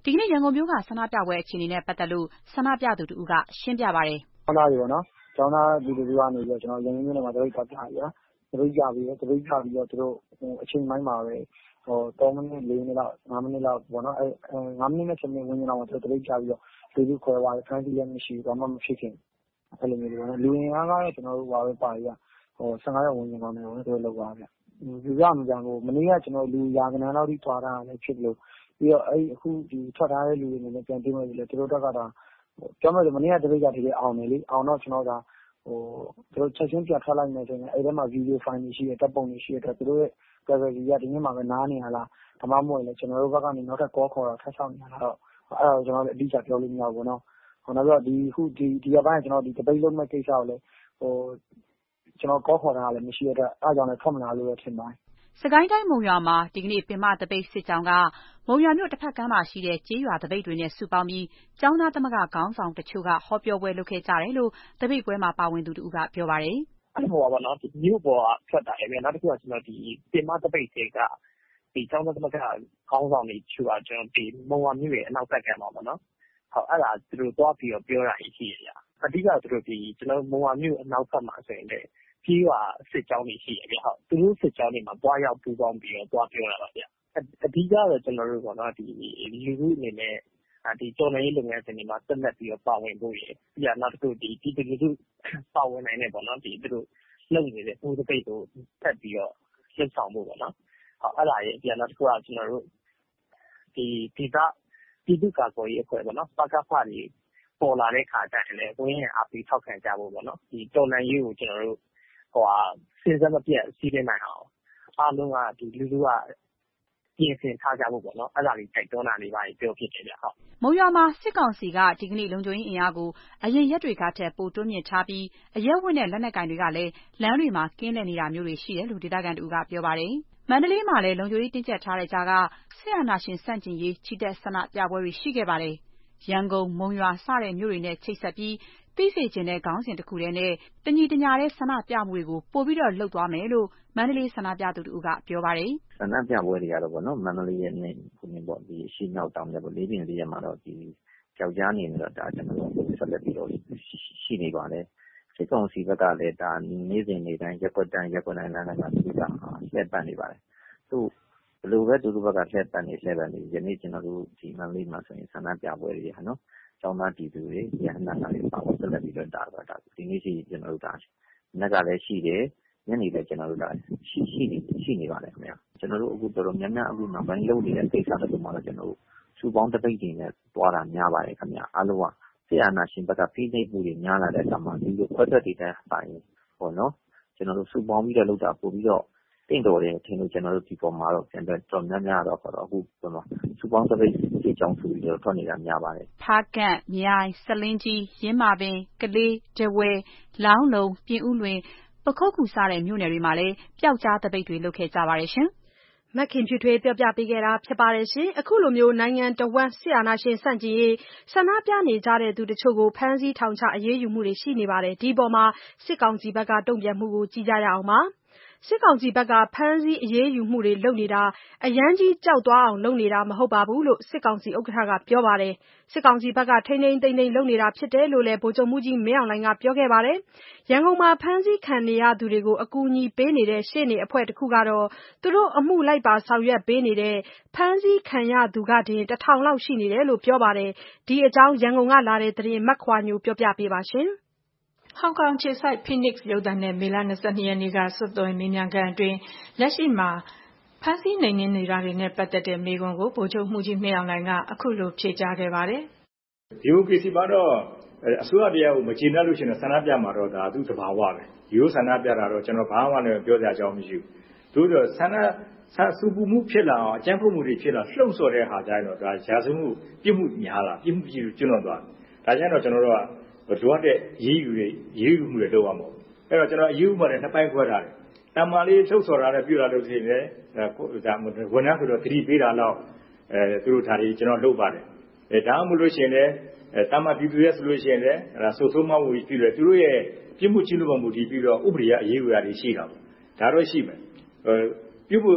ဒီကနေ့ရန်ကုန်မြို့ကဆန္ဒပြပွဲအခြေအနေနဲ့ပတ်သက်လို့ဆန္ဒပြသူတဦးကရှင်းပြပါတယ်။ကျောင်းသားတွေပေါ့နော်။ကျောင်းသားလူတွေကနေပြီးတော့ကျွန်တော်ရန်ကုန်မြို့မှာတပိတ်သွားပြရတာ။တပိတ်ပြပြီးတော့တပိတ်ပြပြီးတော့သူတို့အချိန်ပိုင်းမှာပဲဟိုသုံးမိနစ်လေးမိနစ်လောက်ငါးမိနစ်လောက်ပေါ့နော်အဲငါးမိနစ်နဲ့ဆယ်မိနစ်ဝန်းကျင်လောက်မှာသူတို့တပိတ်ပြပြီးတော့လူစုခွဲသွားတယ်ဖမ်းဆီးလည်းမရှိဘူးဘာမှမဖြစ်ခင်အဲ့လိုမျိုးတွေပေါ့နော်လူရင်းကားကတော့ကျွန်တော်တို့ပါပဲပါရဟိုဆယ်ငါးရက်ဝန်းကျင်လောက်နဲ့ပေါ့နော်သူတို့လောက်သွားဗျ။ဒီရမကြဘူးမနေ့ကကျွန်တော်လူရာကနန်းလောက်ထိထွားတာလည်းဖြစ်လို့ပြီးတော့အဲ့အခုဒီထွက်ထားတဲ့လူတွေနဲ့ပြန်တွေ့မယ်ဆိုလေသူတို့တက်ကတော့ပြောမယ်ဆိုမနေ့ကတပိတ်ကတကယ်အောင်တယ်လေအောင်တော့ကျွန်တော်ကဟိုသူတို့ချက်ချင်းပြထွက်လိုက်မယ်ဆိုရင်အဲ့ထဲမှာဗီဒီယိုဖိုင်တွေရှိရတပ်ပုံတွေရှိရတော့သူတို့ရဲ့ privacy ကဒီနေ့မှပဲနားနေရလားဒါမှမဟုတ်လည်းကျွန်တော်တို့ဘက်ကနေနောက်ထပ်ကောခေါ်တော့ထပ်ဆောင်နေရတာတော့အဲ့ဒါကိုကျွန်တော်လည်းအတိအကျပြောလို့မရဘူးနော်ဟိုနောက်တော့ဒီခုဒီဒီကပိုင်းကျွန်တော်ဒီတပိတ်လုံးမဲ့ကိစ္စကိုလည်းဟိုကျွန်တော်ကောခေါ်တာလည်းမရှိရတဲ့အားကြောင့်လည်းထွက်မလာလို့ထင်ပါတယ်စကိုင်းတိုင်းမုံရွာမှာဒီကနေ့ပင်မတပိတ်စစ်ကြောင်းကမုံရွာမြို့တစ်ဖက်ကမ်းမှာရှိတဲ့ကျေးရွာတပိတ်တွေနဲ့စုပေါင်းပြီးကျောင်းသားသမဂ္ဂခေါင်းဆောင်တချို့ကဟောပြောပွဲလုပ်ခဲ့ကြတယ်လို့တပိတ်ပွဲမှာပါဝင်သူတို့ကပြောပါတယ်။အဲ့ဟိုပါနော်ဒီမြို့ပေါ်ကထွက်တာလေနောက်တစ်ခုကကျွန်တော်ဒီပင်မတပိတ်တွေကဒီကျောင်းသားသမဂ္ဂခေါင်းဆောင်တွေချို့ကကျွန်တော်ဒီမုံရွာမြို့ရဲ့အနောက်ဘက်ကမ်းမှာပေါ့နော်။ဟုတ်အဲ့ဒါသူတို့တွားပြီးတော့ပြောတာရှိရ။အဓိကသူတို့ဒီကျွန်တော်မုံရွာမြို့အနောက်ဘက်မှာဆိုရင်လည်းကြီးရွာစစ်ကြောင်းတွေရှိတယ်ဗျဟုတ်သူတို့စစ်ကြောင်းတွေမှာတွားရောက်ပူးပေါင်းပြီးတော့တွားပြောတာပါဗျအဓိကတော့ကျွန်တော်တို့ပေါ့နော်ဒီလူမှုအနေနဲ့ဒီတော်လှန်ရေးလုပ်ငန်းစဉ်တွေမှာတက်လက်ပြီးတော့ပါဝင်ဖို့ရယ်ပြီးတော့နောက်တစ်ခုဒီဒီလူမှုပါဝင်နိုင်တဲ့ပေါ့နော်ဒီသူတို့လုပ်နေတဲ့ပုံစံပိတ်ကိုဖက်ပြီးတော့လှုပ်ဆောင်ဖို့ပေါ့နော်ဟုတ်အဲ့ဒါရဲ့ပြီးတော့နောက်တစ်ခုကကျွန်တော်တို့ဒီဒီကပြည်သူ့ကာကွယ်ရေးအဖွဲ့ပေါ့နော်ပကဖတွေပေါ်လာတဲ့ခါကျရင်လည်းဝင်းရအားပေးထောက်ခံကြဖို့ပေါ့နော်ဒီတော်လှန်ရေးကိုကျွန်တော်တို့ဟိုဟာစဉ်ဆက်မပြတ်စီးနေနိုင်အောင်အားလုံးကဒီလူလူကပြင်ဆင်ထားကြဖို့ပေါ့နော်အဲ့ဒါလေးတိုက်တွန်းတာလေးပါပြောဖြစ်တယ်ဗျဟုတ်မုံရွာမှာစစ်ကောင်စီကဒီကနေ့လုံခြုံရေးအင်အားကိုအရင်ရက်တွေကထက်ပိုတွန်းမြင့်ထားပြီးအရက်ဝတ်နဲ့လက်နက်ကင်တွေကလည်းလမ်းတွေမှာကင်းလှည့်နေတာမျိုးတွေရှိတယ်လို့ဒေသခံတို့ကပြောပါတယ်မန္တလေးမှာလည်းလုံခြုံရေးတင်းကျပ်ထားတဲ့ကြားကစစ်အာဏာရှင်ဆန့်ကျင်ရေးချီတက်ဆန္ဒပြပွဲတွေရှိခဲ့ပါတယ်ရန်ကုန်မုံရွာစတဲ့မြို့တွေနဲ့ချိတ်ဆက်ပြီးသိစေချင်တဲ့ခေါင်းစဉ်တစ်ခုတည်းနဲ့တညီတညာတဲ့ဆန္ဒပြမှုတွေကိုပို့ပြီးတော့လုပ်သွားမယ်လို့မန္တလေးဆန္ဒပြသူတို့ကပြောပါတယ်ဆန္ဒပြပွဲတွေကတော့ဗောနော်မန္တလေးရဲ့နေခုနေပေါ့ဒီရှိနောက်တောင်တဲ့ပေါ့လေးပြင်လေးရမှာတော့ဒီကြောက်ကြားနေတော့ဒါကျွန်တော်တို့ဆက်လက်ပြီးတော့ရှိနေပါတယ်စစ်ကောင်စီဘက်ကလည်းဒါနေ့စဉ်နေ့တိုင်းရက်ွက်တိုင်းရက်ွက်တိုင်းလမ်းလမ်းကသူကလှည့်ပတ်နေပါတယ်သူဘယ်လိုပဲသူတို့ဘက်ကလှည့်ပတ်နေလှည့်ပတ်နေယနေ့ကျွန်တော်တို့ဒီမန္တလေးမှာဆိုရင်ဆန္ဒပြပွဲတွေဟာနော်ကျောင်းသားပြည်သူတွေရဟန္တာတွေပါဝင်ဆက်လက်ပြီးတော့ဒါတော့ဒါဒီနေ့ရှိကျွန်တော်တို့ဒါညကလည်းရှိတယ်ညနေလည်းကျွန်တော်တို့ဒါရှိရှိနေရှိနေပါတယ်ခင်ဗျာကျွန်တော်တို့အခုတော်တော်များများအခုနောက်ပိုင်းလုပ်နေတဲ့ကိစ္စတွေမှာတော့ကျွန်တော်တို့စူပေါင်းတပိတ်တွေနဲ့တွားတာများပါတယ်ခင်ဗျာအားလုံးကဆရာနာရှင်ဘက်ကဖိနှိပ်မှုတွေများလာတဲ့အခါမှာဒီလိုခွဲထွက်တွေတိုင်းပိုင်းပေါ့နော်ကျွန်တော်တို့စူပေါင်းပြီးတော့လုပ်တာပို့ပြီးတော့တင့်တော်တယ်ထင်လို့ကျွန်တော်တို့ဒီပေါ်မှာတော့ပြန်တော့တော်များများတော့ခေါ်တော့အခုကျွန်တော်စူပေါင်းတပိတ်ဒီကြောင်းဆိုပြီးတော့ထွက်နေတာများပါတယ်ဖားကန့်မြိုင်စလင်းကြီးရင်းမာပင်ကလေးဒဝဲလောင်းလုံးပြင်ဦးလွင်ပခုတ်ကူစတဲ့မြို့နယ်တွေမှာလည်းပျောက်ကြားတပိတ်တွေလုပ်ခဲ့ကြပါတယ်ရှင်မခင်ဖြူထွေးပြောပြပေးခဲ့တာဖြစ်ပါတယ်ရှင်အခုလိုမျိုးနိုင်ငံတော်ဝန်ဆရာနာရှင်စန့်ကျင်ရေးဆန္ဒပြနေကြတဲ့သူတချို့ကိုဖမ်းဆီးထောင်ချအရေးယူမှုတွေရှိနေပါတယ်ဒီပေါ်မှာစစ်ကောင်စီဘက်ကတုံ့ပြန်မှုကိုကြည့်ကြရအောင်ပါစစ်ကောင်စီဘက်ကဖမ်းဆီးအရေးယူမှုတွေလုပ်နေတာအရန်ကြီးကြောက်သွားအောင်လုပ်နေတာမဟုတ်ပါဘူးလို့စစ်ကောင်စီဥက္ကဋ္ဌကပြောပါတယ်စစ်ကောင်စီဘက်ကထိန်းထိန်းသိမ်းသိမ်းလုပ်နေတာဖြစ်တယ်လို့လည်းဗိုလ်ချုပ်မှုကြီးမင်းအောင်လှိုင်ကပြောခဲ့ပါတယ်ရန်ကုန်မှာဖမ်းဆီးခံနေရသူတွေကိုအကူအညီပေးနေတဲ့ရှေ့နေအဖွဲ့တစ်ခုကတော့သူတို့အမှုလိုက်ပါဆောင်ရွက်ပေးနေတဲ့ဖမ်းဆီးခံရသူကတင်တစ်ထောင်လောက်ရှိနေတယ်လို့ပြောပါတယ်ဒီအကြောင်းရန်ကုန်ကလာတဲ့သတင်းမခွာညိုပြောပြပေးပါရှင်ဟောင်ကောင်ခြေဆိုင် Phoenix ရုပ်သံနဲ့မေလ၂၂ရက်နေ့ကဆက်သွယ်မေးမြန်းခန်းအတွင်းလက်ရှိမှာဖမ်းဆီးနှိမ်နင်းနေတာတွေနဲ့ပတ်သက်တဲ့မေးခွန်းကိုဗိုလ်ချုပ်မှုကြီးမင်းအောင်လှိုင်ကအခုလိုဖြေကြားခဲ့ပါတယ်။ဒီမိုကရေစီမှာတော့အစိုးရတရားကိုမကျေနပ်လို့ရှိရင်ဆန္ဒပြမှာတော့ဒါသူ့သဘာဝပဲ။ရိုးဆန္ဒပြတာတော့ကျွန်တော်ဘာမှလည်းပြောစရာအကြောင်းမရှိဘူး။သို့တော့ဆန္ဒဆန္ဒစုပူမှုဖြစ်လာအောင်အကြမ်းဖက်မှုတွေဖြစ်လာလှုံ့ဆော်တဲ့ဟာကြရင်တော့ဒါရာဇဝမှုပြစ်မှုများလာပြစ်မှုကြီးကျွလွန်သွားတယ်။ဒါကြောင့်တော့ကျွန်တော်တို့ကလိုအပ်တဲ့ရေးယူတွေရေးယူမှုတွေလုပ်ရမှာ။အဲ့တော့ကျွန်တော်အရေးဥပဒေနှစ်ပိုင်းခွဲထားတယ်။တမန်လေးထုတ်ဆော်တာနဲ့ပြုတာလို့ဆိုရင်လည်းဒါဝန်ထမ်းဆိုတော့သတိပေးတာတော့အဲသူတို့ဓာတ်တွေကျွန်တော်လုပ်ပါတယ်။အဲဒါမှမဟုတ်လို့ရှိရင်လည်းတမန်ပြည်သူရဲ့ဆိုလို့ရှိရင်လည်းအဲဆိုဆိုးမမှုပြုတယ်သူတို့ရဲ့ပြစ်မှုကြီးလို့မှုတည်ပြီးတော့ဥပဒေရအရေးယူရတွေရှိတာပေါ့။ဒါတော့ရှိမယ်။အဲပြုမှု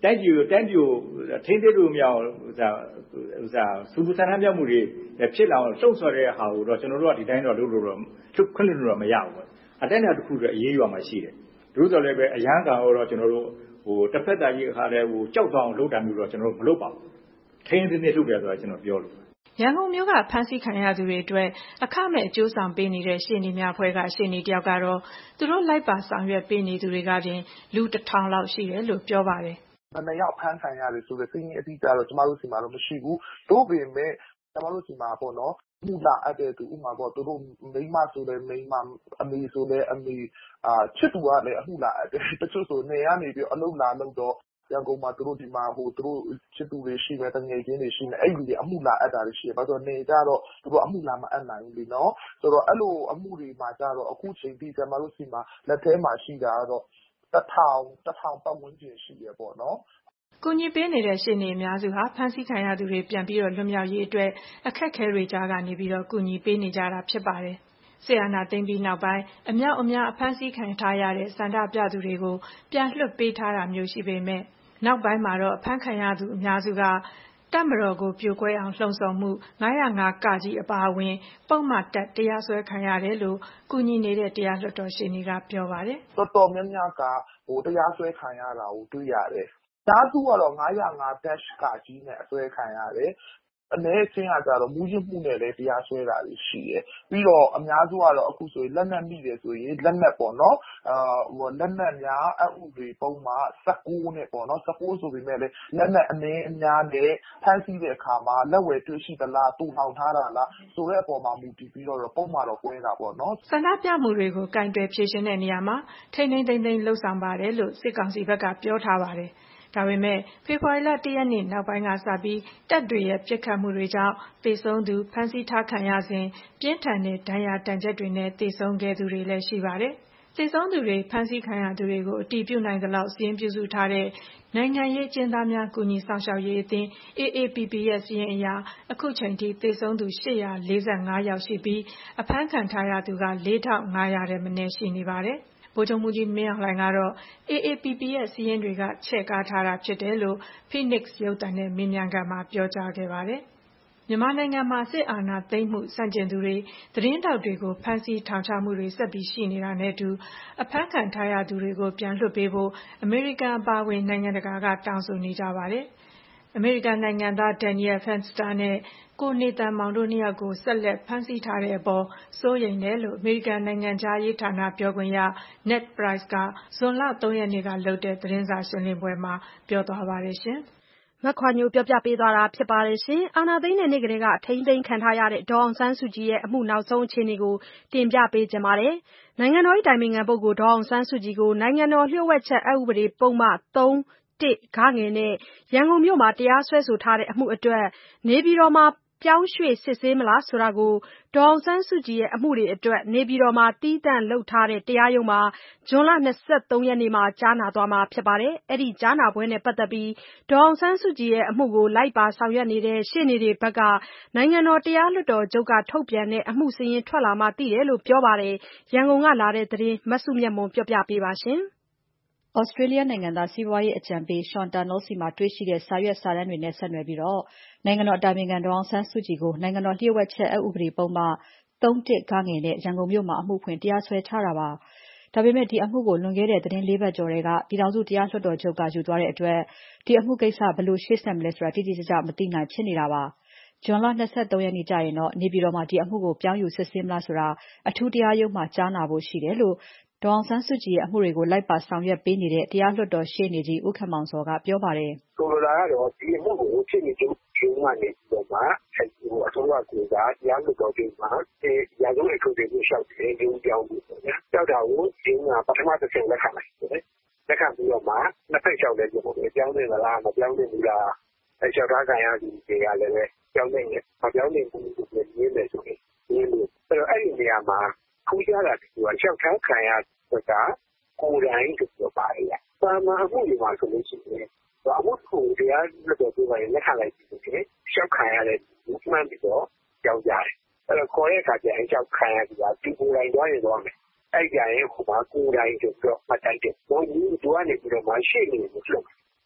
တိုင်းပြည်ကိုတိုင်းပြည်ကိုထိန်းသိမ်းလို့မရအောင်ဥစားဥစားစူပူဆန္ဒပြမှုတွေဖြစ်လာအောင်လှုပ်ဆော်တဲ့ဟာကိုတော့ကျွန်တော်တို့ကဒီတိုင်းတော့လုပ်လို့တော့ခွင့်လွှတ်လို့တော့မရဘူးပေါ့အတိုင်းအတာတစ်ခုတော့အေးအေးရွာမှာရှိတယ်တို့ဆိုလည်းပဲအရန်ကောင်တော့ကျွန်တော်တို့ဟိုတစ်ဖက်သားကြီးအခါလဲဟိုကြောက်သွားအောင်လုပ်တာမျိုးတော့ကျွန်တော်တို့မလုပ်ပါဘူးထိန်းသိမ်းနေလုပ်တယ်ဆိုတာကျွန်တော်ပြောလို့ရန်ကုန်မြို့ကဖမ်းဆီးခံရသူတွေအတွက်အခမဲ့အကျိုးဆောင်ပေးနေတဲ့ရှေ့နေများဖွဲ့ကရှေ့နေတယောက်ကတော့သူတို့လိုက်ပါဆောင်ရွက်ပေးနေသူတွေကပြင်လူတစ်ထောင်လောက်ရှိတယ်လို့ပြောပါတယ်။နှစ်ယောက်ဖမ်းခံရတယ်ဆိုတဲ့သိရင်အတိအကျတော့ကျမတို့စီမှာတော့မရှိဘူး။တို့ပေမဲ့ကျမတို့စီမှာပေါ့နော်။မှုလာအပ်တဲ့သူဥမာပေါ့သူတို့မိန်းမဆိုလဲမိန်းမအမေဆိုလဲအမေအာချစ်သူကလည်းအမှုလာအပ်တယ်တချို့ဆိုနေရနေပြီးအလုပ်လာလုပ်တော့ရန်ကုန်မှာသူတို့ဒီမှာဟိုသူတို့ချစ်သူတွေရှိမယ်တငယ်ချင်းတွေရှိမယ်အဲ့ဒီတွေအမှုလာအပ်တာတွေရှိတယ်ဘာလို့နေကြတော့သူတို့အမှုလာမအပ်နိုင်ဘူးလीနော်ဆိုတော့အဲ့လိုအမှုတွေမှာကြတော့အခုချိန်ထိကျမတို့စီမှာလက်ထဲမှာရှိတာတော့တစ်ထောင်တစ်ထောင်ပတ်ဝန်းကျင်ရှိရပေါ့နော်ကူညီပေးနေတဲ့ရှေ့နေအများစုဟာဖမ်းဆီးခံရသူတွေပြန်ပြီးတော့လွတ်မြောက်ရေးအတွက်အခက်အခဲတွေကြားကနေပြီးတော့ကူညီပေးနေကြတာဖြစ်ပါတယ်။ဆီယနာသိမ့်ပြီးနောက်ပိုင်းအမြောက်အများအဖမ်းဆီးခံထားရတဲ့စန္ဒပြသူတွေကိုပြန်လွှတ်ပေးထားတာမျိုးရှိပေမဲ့နောက်ပိုင်းမှာတော့အဖမ်းခံရသူအများစုကတပ်မတော်ကိုပြိုကွဲအောင်လှုံ့ဆော်မှုငါး၀၅ ကကြီးအပါအဝင်ပုံမှန်တက်တရားစွဲခံရတယ်လို့ကူညီနေတဲ့တရားလွှတ်တော်ရှေ့နေကပြောပါတယ်။တော်တော်များများကဟိုတရားစွဲခံရတာကိုတွေ့ရတယ်။ဒါသူကတော့ငါး၀၅ ကကြီးနဲ့အစွဲခံရတယ်။အနေအချင်းကကြတော့မူးယစ်မှုနဲ့လည်းတရားစွဲတာရှိတယ်ပြီးတော့အများစုကတော့အခုဆိုရင်လက်နက်မိတယ်ဆိုရင်လက်နက်ပေါ့နော်အာဟိုလက်နက်များအဥပဒေပုံမှာ၁၉နဲ့ပေါ့နော်၁၉ဆိုပေမဲ့လည်းလက်နက်အနေအများနဲ့ဖမ်းဆီးတဲ့အခါမှာလက်ဝယ်တွေ့ရှိသလားတူထောင်ထားတာလားဆိုတဲ့အပေါ်မှာမူတည်ပြီးတော့ပုံမှာတော့ကွဲတာပေါ့နော်ဆန္ဒပြမှုတွေကိုကင်တွယ်ဖြေရှင်းတဲ့နေရာမှာထိန်းထိန်းသိမ်းသိမ်းလှုပ်ဆောင်ပါတယ်လို့စစ်ကောင်စီဘက်ကပြောထားပါတယ်ဒါပေမဲ့ဖေဖော်ဝါရီလ၁ရက်နေ့နောက်ပိုင်းကစပြီးတပ်တွေရဲ့ပြစ်ခတ်မှုတွေကြောင့်သေဆုံးသူဖမ်းဆီးထားခံရစဉ်ပြင်းထန်တဲ့ဒဏ်ရာတန်ချက်တွေနဲ့သေဆုံးခဲ့သူတွေလည်းရှိပါတယ်။သေဆုံးသူတွေဖမ်းဆီးခံရသူတွေကိုအတည်ပြုနိုင်သလောက်စာရင်းပြုစုထားတဲ့နိုင်ငံရေးကျဉ်းသားများကူညီဆောင်ရှောက်ရေးအသင်း A A P P ရဲ့စာရင်းအရအခုချိန်ထိသေဆုံးသူ၈၄၅ယောက်ရှိပြီးအဖမ်းခံထားရသူက၄ထောင်၅ရာထက်မနည်းရှိနေပါတယ်။ဗိုလ်ချုပ်မှူးကြီးမင်းအောင်လှိုင်ကတော့ A A P P ရဲ့စာရင်းတွေကချဲ့ကားထားတာဖြစ်တယ်လို့ Phoenix ရုပ်သံနဲ့မေးမြန်းခန်းမှာပြောကြားခဲ့ပါတယ်။မြန်မာနိုင်ငံမှာစစ်အာဏာသိမ်းမှုဆန့်ကျင်သူတွေသတင်းတောက်တွေကိုဖမ်းဆီးထောင်ချမှုတွေဆက်ပြီးရှိနေတာနဲ့အတူအဖမ်းခံထားရသူတွေကိုပြန်လွှတ်ပေးဖို့အမေရိကန်အပါအဝင်နိုင်ငံတကာကတောင်းဆိုနေကြပါတယ်။အမေရိကန်နိုင်ငံသား Daniel Fenster နဲ့ကိုနေတန်မောင်တို့နှစ်ယောက်ကိုဆက်လက်ဖမ်းဆီးထားတဲ့အပေါ်စိုးရိမ်တယ်လို့အမေရိကန်နိုင်ငံသားရေးဌာနပြောခွင့်ရ Ned Price ကဇွန်လ၃ရက်နေ့ကလုပ်တဲ့သတင်းစာရှင်းလင်းပွဲမှာပြောသွားပါတယ်ရှင်။မခွာညိုပြောပြပေးသွားတာဖြစ်ပါတယ်ရှင်။အာနာသိန်းနဲ့နေ့ကလေးကအထိမ့်သိမ်းခံထားရတဲ့ဒေါအောင်ဆန်းစုကြည်ရဲ့အမှုနောက်ဆုံးအခြေအနေကိုတင်ပြပေးကြပါမယ်။နိုင်ငံတော်၏တိုင်ပင်ခံပုဂ္ဂိုလ်ဒေါအောင်ဆန်းစုကြည်ကိုနိုင်ငံတော်လျှို့ဝှက်ချက်အက်ဥပဒေပုံမှန်၃တစ်ဂငယ်နဲ့ရန်ကုန်မြို့မှာတရားစွဲဆိုထားတဲ့အမှုအတွက်နေပြည်တော်မှာပြောင်းရွှေ့စစ်ဆေးမလားဆိုတာကိုဒေါ်အောင်ဆန်းစုကြည်ရဲ့အမှုတွေအတွက်နေပြည်တော်မှာတီးသန့်လုပ်ထားတဲ့တရားရုံးမှာဇွန်လ၂၃ရက်နေ့မှာကြားနာသွားမှာဖြစ်ပါတယ်။အဲဒီကြားနာပွဲနဲ့ပတ်သက်ပြီးဒေါ်အောင်ဆန်းစုကြည်ရဲ့အမှုကိုလိုက်ပါဆောင်ရွက်နေတဲ့ရှေ့နေတွေဘက်ကနိုင်ငံတော်တရားလွှတ်တော်ချုပ်ကထုတ်ပြန်တဲ့အမှုစာရင်းထွက်လာမှသိတယ်လို့ပြောပါတယ်။ရန်ကုန်ကလာတဲ့သတင်းမစုမြတ်မွန်ပြောပြပေးပါရှင်။သြစတြေးလျနိုင်ငံသားစီးပွားရေးအကြံပေး Sean Turnell ဆီမှာတွေ့ရှိတဲ့စာရွက်စာတမ်းတွေနဲ့ဆက်နွယ်ပြီးနိုင်ငံတော်အတိုင်ပင်ခံဒေါ်အောင်ဆန်းစုကြည်ကိုနိုင်ငံတော်လျှို့ဝှက်ချက်အက်ဥပဒေပုံမှန်၃တစ်ဂငယ်နဲ့ရန်ကုန်မြို့မှာအမှုဖွင့်တရားစွဲထားတာပါ။ဒါပေမဲ့ဒီအမှုကိုလွန်ခဲ့တဲ့သတင်း၄ပတ်ကျော်ထဲကပြည်ထောင်စုတရားလွှတ်တော်ချုပ်ကယူသွားတဲ့အတွက်ဒီအမှုကိစ္စဘယ်လိုရှေ့ဆက်မလဲဆိုတာတိတိကျကျမသိနိုင်ဖြစ်နေတာပါ။ဇွန်လ၂၃ရက်နေ့ကျရင်တော့နေပြည်တော်မှာဒီအမှုကိုပြောင်းယူစစ်ဆေးမလားဆိုတာအထူးတရားရုံးမှာကြားနာဖို့ရှိတယ်လို့ဒေါ်အောင်ဆန်းစုကြည်ရဲ့အမှုတွေကိုလိုက်ပါဆောင်ရွက်ပေးနေတဲ့တရားလွှတ်တော်ရှေ့နေကြီးဦးခင်မောင်စောကပြောပါတယ်။ဆိုလိုတာကတော့ဒီအမှုကိုဖြစ်နေချုပ်ရုံးကနေပြီးတော့မှအဲဒီဟိုအစိုးရကတရားလွှတ်တော်ချုပ်မှာဒီရာဇဝတ်ခုတွေကိုရှောက်တယ်ရုံးပြောင်းပြီးပေါ့ဗျာ။ကြောက်တာကိုဒီကပထမတစ်ဆင့်လက်ခံလိုက်တယ်။လက်ခံပြီးတော့မှနှစ်ဖက်လျှောက်တယ်ပြောတယ်ပြောင်းနေလားမပြောင်းနေဘူးလားအဲလျှောက်ထားခံရသူတွေကလည်းပဲပြောင်းနေတယ်မပြောင်းနေဘူးလို့ပြောနေတယ်ဆိုရင်ဒီလိုအဲ့တော့အဲ့ဒီနေရာမှာခုကြတာကလျှောက်ထားခံရဆိုတာကိုယ်တိုင်ပြောပါရဲ့။ပါမအမှုတွေမှာဆိုလို့ရှိရင်အမှုကိုတရားလွှတ်တော်ပြုပိုင်းလက်ခံလိုက်ပြီးတော့ရှောက်ခံရတဲ့မှန်ပြီးတော့ကြောက်ကြတယ်။အဲ့တော့ခေါ်တဲ့အခါကျရင်ရှောက်ခံရပြီးတော့ဒီကိုယ်တိုင်သွားရင်သွားမယ်။အဲ့ကြရင်ဟိုမှာကိုယ်တိုင်ဆိုတော့မတိုက်တဲ့ဘုံကြီးတို့ကနေပြီးတော့မရှိနေလို့လုပ်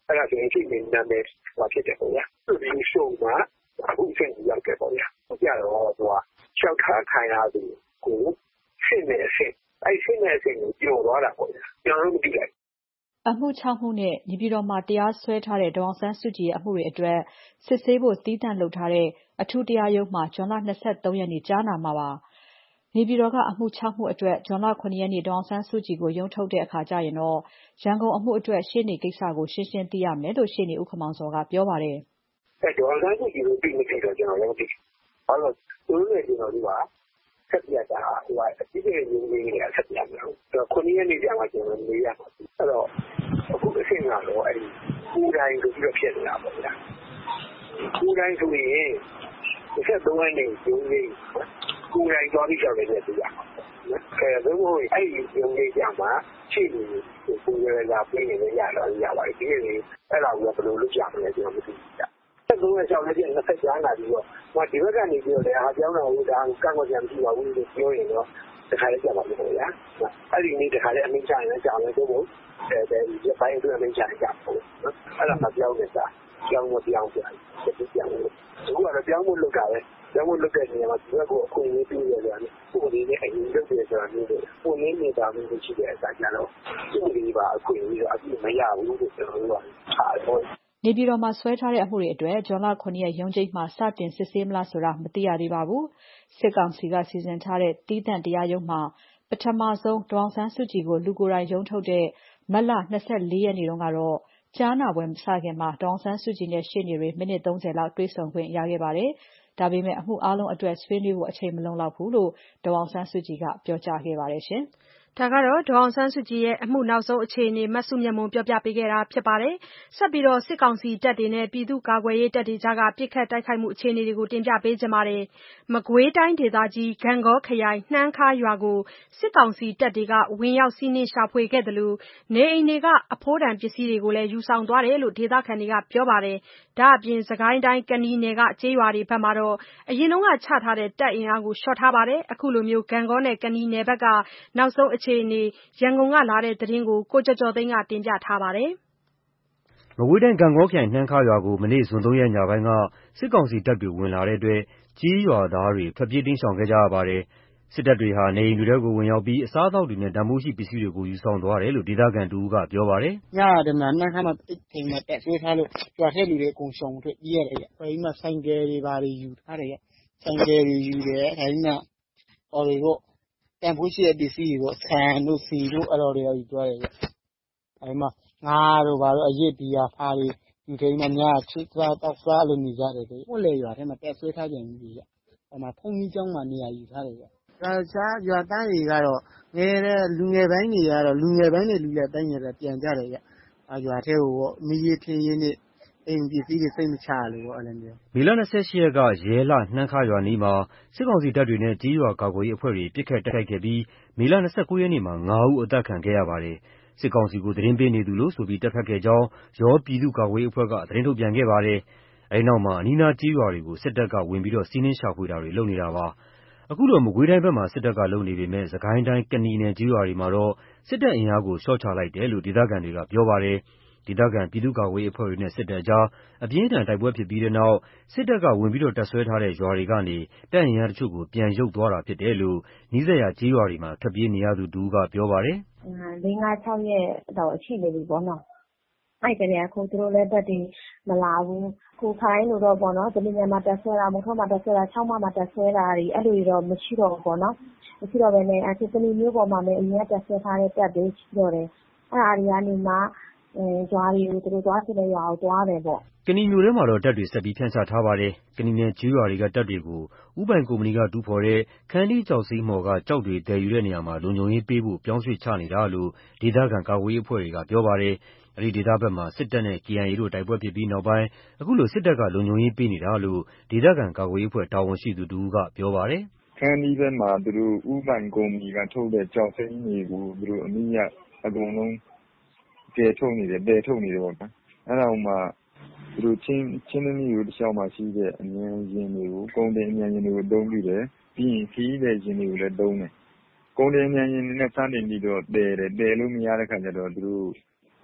အဲ့ဒါဆိုရင်ချိန်နေနာမည်ဟောဖြစ်တယ်ပေါ့ဗျာသူဒီရှုံမှာအခုအချိန်ရောက်ခဲ့ပေါ့ဗျာဟုတ်ကြတော့သူကရှောက်ထားခံရသူကိုရှင်းနေအရှင်းအဲ့ရှင်းနေအရှင်းကိုကြော်သွားတာပေါ့ဗျာကျွန်တော်တို့မသိလိုက်အမှုခြောက်မှုနဲ့နေပြည်တော်မှာတရားစွဲထားတဲ့ဒေါ်အောင်ဆန်းစုကြည်ရဲ့အမှုတွေအတွက်စစ်ဆေးဖို့သီးသန့်လုပ်ထားတဲ့အထူးတရားရုံးမှာဇွန်လ၂၃ရက်နေ့ကြားနာမှာပါ။နေပြည်တော်ကအမှုခြောက်မှုအတွက်ဇွန်လ၇ရက်နေ့ဒေါ်အောင်ဆန်းစုကြည်ကိုရုံးထုတ်တဲ့အခါကျရင်တော့ရန်ကုန်အမှုအတွက်ရှေ့နေကိစ္စကိုရှင်းရှင်းသိရမယ်လို့ရှေ့နေဦးခင်မောင်စောကပြောပါတယ်။အဲဒေါ်အောင်ဆန်းစုကြည်ကိုသိမသိတော့ကျွန်တော်လည်းမသိဘူး။ဘာလို့သူတို့လည်းကျွန်တော်တို့ကဆက်ပြတာဟိုအတိအကျရင်းရင်းနဲ့ဆက်ပြမှာ။တော့ခုနှစ်ရက်နေ့ကျမှကျွန်တော်မေးရမှာ။အဲ့တော့အခုအဆင့်ကတော့အဲ့ဒီကိုယ်တိုင်ဆိုပြီးတော့ဖြစ်နေတာပေါ့ဗျာ။ကိုယ်တိုင်ဆိုရင်ဆက်တော့နေကျုံးလေးကိုယ်တိုင်သွားပြီးကြောက်နေတဲ့သူရမှာ။နော်။အဲဒါမို့အဲ့ဒီကျုံးလေးကြမှာရှိနေကိုယ်ရလာပြင်းနေရတော့ရပါတယ်ဒီနေ့အဲ့ဒါကိုဘယ်လိုလုပ်ကြမလဲကျွန်တော်မသိဘူး။ဆက်တော့ကြောက်နေတဲ့နှစ်ဆက်ကြားလာပြီးတော့ဟိုဒီဘက်ကနေပြီးတော့လည်းအားကြောင်းတော်ဟိုဒါကန့်ကွက်ကြမရှိပါဘူးလို့ပြောရင်တော့တခါလေးကြပါလို့ဗျာ။အဲ့ဒီနေ့တခါလေးအမိန့်ချရင်လည်းကြောက်လည်းတော့အဲဒီဘိုင်းအတွင်းအမိန့်ချရင်ကြောက်ပေါ့နော်။အဲ့ဒါမှပြောင်းနေတာပြောင်းမပြောင်းပြန်ဒီပြောင်းလို့အခုကတော့ပြောင်းဖို့လုပ်တာပဲပြောင်းဖို့လုပ်တဲ့နေရာမှာဒီဘက်ကိုအခွင့်အရေးပေးရတယ်ပုံလေးနဲ့အရင်လုပ်တယ်ဆိုတာမျိုးတွေပုံလေးနေတာမျိုးရှိတဲ့အစားကြတော့ဒီလိုပါအခွင့်အရေးတော့အပြည့်မရဘူးလို့ကျွန်တော်တို့ကထားတော့နေပြည်တော်မှာဆွဲထားတဲ့အမှုတွေအတွက်ဇွန်လ၇ရက်ရုံးချိန်းမှာစတင်စစ်ဆေးမလားဆိုတာမသိရသေးပါဘူး။စစ်ကောင်စီကစီစဉ်ထားတဲ့တီးသန့်တရားရုံးမှာပထမဆုံးဒေါ်အောင်ဆန်းစုကြည်ကိုလူကိုယ်တိုင်ရုံးထုတ်တဲ့မတ်လ၂၄ရက်နေ့တုန်းကတော့ကြားနာပွဲမစခင်မှာဒေါ်အောင်ဆန်းစုကြည်နဲ့ရှေ့နေတွေမိနစ်၃၀လောက်တွေ့ဆုံခွင့်ရခဲ့ပါတယ်။ဒါပေမဲ့အမှုအားလုံးအတွက်ဆွေးနွေးဖို့အချိန်မလုံလောက်ဘူးလို့ဒေါ်အောင်ဆန်းစုကြည်ကပြောကြားခဲ့ပါတယ်ရှင်။ဒါကတော့ဒေါ်အောင်ဆန်းစုကြည်ရဲ့အမှုနောက်ဆုံးအခြေအနေမစုမြတ်မွန်ပြောပြပေးခဲ့တာဖြစ်ပါတယ်။ဆက်ပြီးတော့စစ်ကောင်စီတပ်တွေနဲ့ပြည်သူ့ကာကွယ်ရေးတပ်တွေကြားကပြစ်ခတ်တိုက်ခိုက်မှုအခြေအနေတွေကိုတင်ပြပေးကြပါမယ်။မကွေးတိုင်းဒေသကြီးဂန့်ဂေါခရိုင်နှမ်းခါရွာကိုစစ်ကောင်စီတပ်တွေကဝင်ရောက်စီးနင်းရှာဖွေခဲ့တယ်လို့နေအိမ်တွေကအဖိုးတန်ပစ္စည်းတွေကိုလည်းယူဆောင်သွားတယ်လို့ဒေသခံတွေကပြောပါတယ်။ဒါအပြင်စကိုင်းတိုင်းကနီနယ်ကကျေးရွာတွေဘက်မှာတော့အရင်ကချထားတဲ့တပ်အင်အားကိုလျှော့ထားပါတယ်။အခုလိုမျိုးဂန့်ဂေါနဲ့ကနီနယ်ဘက်ကနောက်ဆုံးအခြေအနေရန်ကုန်ကလာတဲ့သတင်းကိုကိုကျော်ကျော်သိန်းကတင်ပြထားပါတယ်။မကွေးတိုင်းဂန့်ဂေါခရိုင်နှမ်းခါရွာကိုမနေ့ဇွန်၃ရက်ညပိုင်းကစစ်ကောင်စီတပ်တွေဝင်လာတဲ့အတွက်ကြေးရွာသားတွေထွက်ပြေးတိမ်းရှောင်ခဲ့ကြရပါတယ်။စစ်တပ်တွေဟာနေအိမ်တွေထဲကိုဝင်ရောက်ပြီးအစားအသောက်တွေနဲ့တန်ဖိုးရှိပစ္စည်းတွေကိုယူဆောင်သွားတယ်လို့ဒေသခံတဦးကပြောပါတယ်။ညရတယ်မှာနှမ်းခါမှာအိမ်မှာတက်ဆွဲထားလို့ရွာထဲလူတွေအကုန်ရှောင်ထွက်ပြေးရတယ်။အဲဒီမှာဆိုင်ကယ်တွေဘာတွေယူထားတယ်။ဆိုင်ကယ်တွေယူတယ်အဲဒီမှာဟော်တွေတော့တန်ဖိုးရှိတဲ့ပစ္စည်းတွေပေါ့ဆန်တို့စီတို့အဲ့လိုတွေယူသွားတယ်အဲဒီမှာငါးတို့ဘာလို့အရစ်ဘီယာဖားတွေယူတယ်မှာညချစ်သွားတောက်စားလို့နေကြတယ်လေဟုတ်လေရွာထဲမှာတက်ဆွဲထားကြပြီဗျအဲ့မှာဖုန်ကြီးကျောင်းမှာနေရာယူထားတယ်ဗျဒါစားရွာသားတွေကတော့ငယ်တဲ့လူငယ်ပိုင်းတွေကတော့လူငယ်ပိုင်းတွေလူလက်ပိုင်းတွေပြန်ကြတယ်ဗျအရွာထဲကိုပေါ့မီးရဖြင်းရင်းနဲ့အိမ်ပစ္စည်းတွေစိတ်မချလို့ပေါ့အဲ့လိုမျိုးမေလ၂၈ရက်ကရဲလနှမ်းခါရွာနီးမှာစစ်ကောင်စီတပ်တွေနဲ့ကြေးရွာကာကွယ်ရေးအဖွဲ့တွေပစ်ခတ်တိုက်ခိုက်ခဲ့ပြီးမေလ၂၉ရက်နေ့မှာ၅ဦးအသက်ခံခဲ့ရပါတယ်။စစ်ကောင်စီကိုသတင်းပေးနေသူလို့ဆိုပြီးတပ်ဖက်ခဲ့ကြောင်းရောပြည်သူ့ကာကွယ်ရေးအဖွဲ့ကသတင်းထုတ်ပြန်ခဲ့ပါတယ်။အဲဒီနောက်မှာအနီးနားကြေးရွာတွေကိုစစ်တပ်ကဝင်ပြီးတော့စီးနင်းရှာဖွေတာတွေလုပ်နေတာပါ။အခုလိုမကွေးတိုင်းဘက်မှာစစ်တပ်ကလုပ်နေပေမဲ့စကိုင်းတိုင်းကနီနယ်ကြေးရွာတွေမှာတော့စစ်တပ်အင်အားကိုလျှော့ချလိုက်တယ်လို့ဒေသခံတွေကပြောပါတယ်။ဒေသခံပြည်သူ့ကာကွယ်ရေးအဖွဲ့တွေနဲ့စစ်တပ်ကြားအပြင်းအထန်တိုက်ပွဲဖြစ်ပြီးတဲ့နောက်စစ်တပ်ကဝင်ပြီးတော့တပ်ဆွဲထားတဲ့ရွာတွေကနေတပ်အင်အားတချို့ကိုပြန်ရုပ်သွားတာဖြစ်တယ်လို့နီးစပ်ရာကျေးရွာတွေမှာထွက်ပြေးနေရသူတဦးကပြောပါတယ်။လေးငါး၆ရက်တော့ရှိနေပြီပေါ့နော်။အဲ့ကလေးကခုသူတို့လည်းတက်တည်မလာဘူး။ခုခိုင်းလို့တော့ပေါ့နော်။ဒီနေ့မှတက်ဆွဲတာမဟုတ်မှတက်ဆွဲတာ၆မှမှတက်ဆွဲတာတွေအဲ့လိုတော့မရှိတော့ဘူးပေါ့နော်။မရှိတော့ဘဲနဲ့အခုစနေမျိုးပေါ်မှာလည်းအရင်ကတက်ဆွဲထားတဲ့တက်တွေရှိတော့တယ်။အဲ့အရာတွေကနေမှရွာတွေကိုသူတို့သွားချင်တဲ့ရွာကိုသွားတယ်ပေါ့ကနီမြို့ထဲမှာတော့တပ်တွေဆက်ပြီးဖြန့်ချထားပါတယ်။ကနီနယ်ကျေးရွာတွေကတပ်တွေကိုဥပိုင်ကုမ္ပဏီကတူးဖော်တဲ့ခန်းတီးကျောက်စိမ်းမော်ကကြောက်တွေတည်ယူတဲ့နေရာမှာလုံခြုံရေးပေးဖို့ပြောင်းရွှေ့ချနေတာလို့ဒေသခံကာကွယ်ရေးအဖွဲ့တွေကပြောပါတယ်။အဲဒီဒေသဘက်မှာစစ်တပ်နဲ့ K I A တို့တိုက်ပွဲဖြစ်ပြီးနောက်ပိုင်းအခုလိုစစ်တပ်ကလုံခြုံရေးပေးနေတာလို့ဒေသခံကာကွယ်ရေးအဖွဲ့တာဝန်ရှိသူတဦးကပြောပါတယ်။ခန်းတီးဘက်မှာသူတို့ဥပိုင်ကုမ္ပဏီကထုတ်တဲ့ကျောက်စိမ်းတွေကိုသူတို့အမိရအကုန်လုံးကဲထုတ်နေတယ်တဲထုတ်နေတယ်ပေါ့ဗျာအဲ့ဒါမှသူတို့ချင်းချင်းနှင်းမျိုးတစ်လျှောက်မှာရှိတဲ့အမြန်ရင်တွေကိုကုန်တယ်အမြန်ရင်တွေကိုတုံးပြီးတယ်ပြီးရင်ခီးတဲ့ရင်တွေကိုလည်းတုံးတယ်ကုန်တယ်အမြန်ရင်တွေနဲ့စတင်ပြီးတော့တဲတယ်တဲလို့မရတဲ့ခါကျတော့သူတို့ဟ